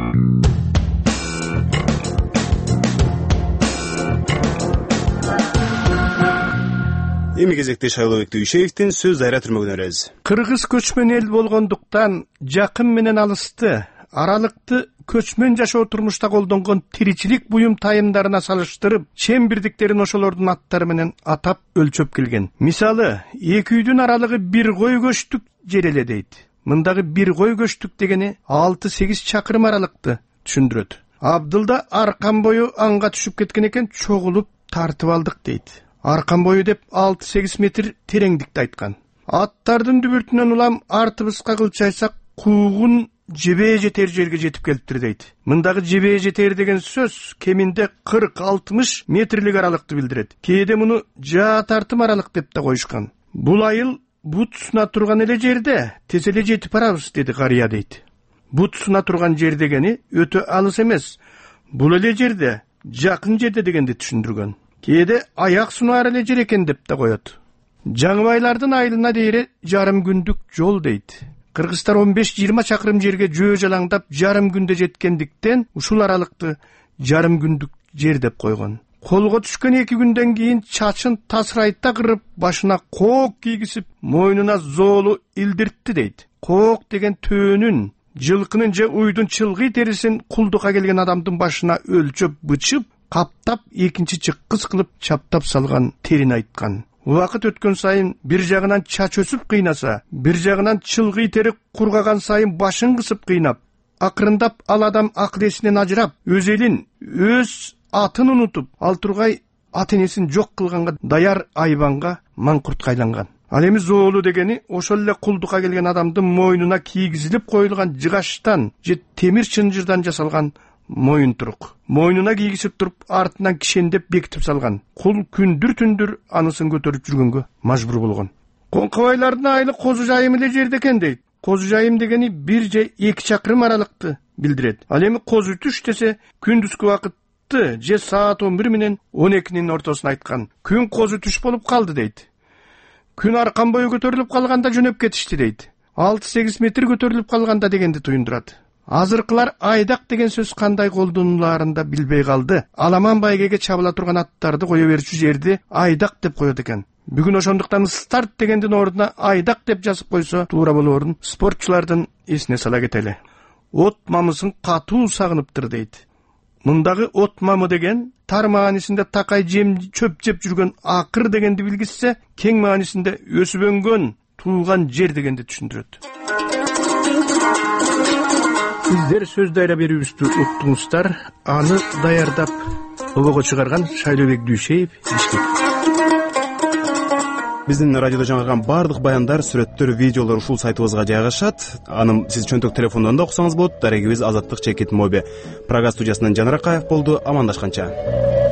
Эми кезекте Шайлообек Ишеевдин сөз айра түрмөгүнө өрөбүз. Кыргыз көчмөн эл болгондуктан жакын менен алысты, аралыкты көчмөн жашоо турмушта колдонгон тиричилик буюм тайымдарына салыштырып, чен бирдиктерин ошолордун аттары менен атап өлчөп келген. Мисалы, эки үйдүн аралыгы бир кой көчтүк жер эле дейт. Мындагы бир кой көчтүк дегени 6-8 чакырым аралыкты түшүндүрөт. Абдылда аркан бою анга түшүп кеткен экен, чогулуп тартып алдык дейт. Аркан бою деп 6-8 метр тереңдикти айткан. Аттардын дүбүртүнөн улам артыбызга кылчайсак, куугун жебе жетер жерге жетип келиптир дейт. Мындагы жебе жетер деген сөз кеминде 40-60 метрлик аралыкты билдирет. Кээде муну жаа тартым аралык деп да коюшкан. Бул айыл бут суна турган эле жерде тез эле жетип барабыз, деди карыя дейт. Бут суна турган жер дегени өтө алыс эмес, бул эле жерде, жакын жерде дегенди түшүндүргөн. Кээде аяк сунаар эле жер экен деп да коет. Жаңыбайлардын айылына дейре жарым күндүк жол дейт. Кыргыздар 15-20 чакырым жерге жөө жалаңдап жарым күндө жеткендиктен ушул аралыкты жарым күндүк жер деп койгон. Колго түшкөн 2 күндөн кийин чачын тасырайта кырып, башына коок кийгизип, мойнуна зоолу илдиртти дейт. Коок деген төөнүн, жылкынын же уйдун чылгый терисин кулдукка келген адамдын башына өлчөп бычып, каптап экинчи чыккыс кылып чаптап салган терин айткан. Убакыт өткөн сайын бир жагынан чач өсүп кыйнаса, бир жагынан чылгый тери кургаган сайын башын кысып кыйнап, акырындап ал адам акыл эсинен ажырап, өз элин, өз атын унутуп, ал тургай ата энесин жок кылганга даяр айбанга, маңкуртка айланган. Ал эми зоолу дегени ошол эле кулдукка келген адамдын мойнуна кийгизилип коюлган жыгачтан же темир чынжырдан жасалган моюнтурук. Мойнуна кийгизип туруп артынан кишендеп бекитип салган. Кул күндүр түндүр анысын көтөрүп жүргөнгө мажбур болгон. Коңкобайлардын айылы Козу Жайым эле жерде экен дейт. Козу Жайым дегени 1 же 2 чакырым аралыкты билдирет. Ал эми Козу Түш десе күндүзгү убакытты же саат 11 менен 12-нин ортосун айткан. Күн Козу Түш болуп калды дейт. Күн аркан бою көтөрүлүп калганда жөнөп кетишти дейт. 6-8 метр көтөрүлүп калганда дегенди туюндурат. Азыркылар айдак деген сөз кандай колдонуларын да билбей калды. Аламан байгеге чабыла турган аттарды кое берүүчү жерди айдак деп коет экен. Бүгүн ошондуктан старт дегендин ордуна айдак деп жазып койсо туура болоорун спортчулардын эсине сала кетели. От мамысын катуу сагыныптыр дейт. Мындагы от мамы деген тар маанисинде такай жем чөп жеп жүргөн акыр дегенди билгизсе, кең маанисинде өсүп өнгөн туулган жер дегенди түшүндүрөт. Сиздер сөз дайра берүүбүздү уктуңуздар. Аны даярдап обого чыгарган Шайлообек Дүйшеев, Бишкек. Биздин радиодо жаңырган бардык баяндар, сүрөттөр, видеолор ушул сайтыбызга жайгашат. Анын сиз чөнтөк телефондон да окусаңыз болот. Дарегибиз Азаттык Чекит Моби. Прага студиясынан Жанар Акаев болду. Амандашканча.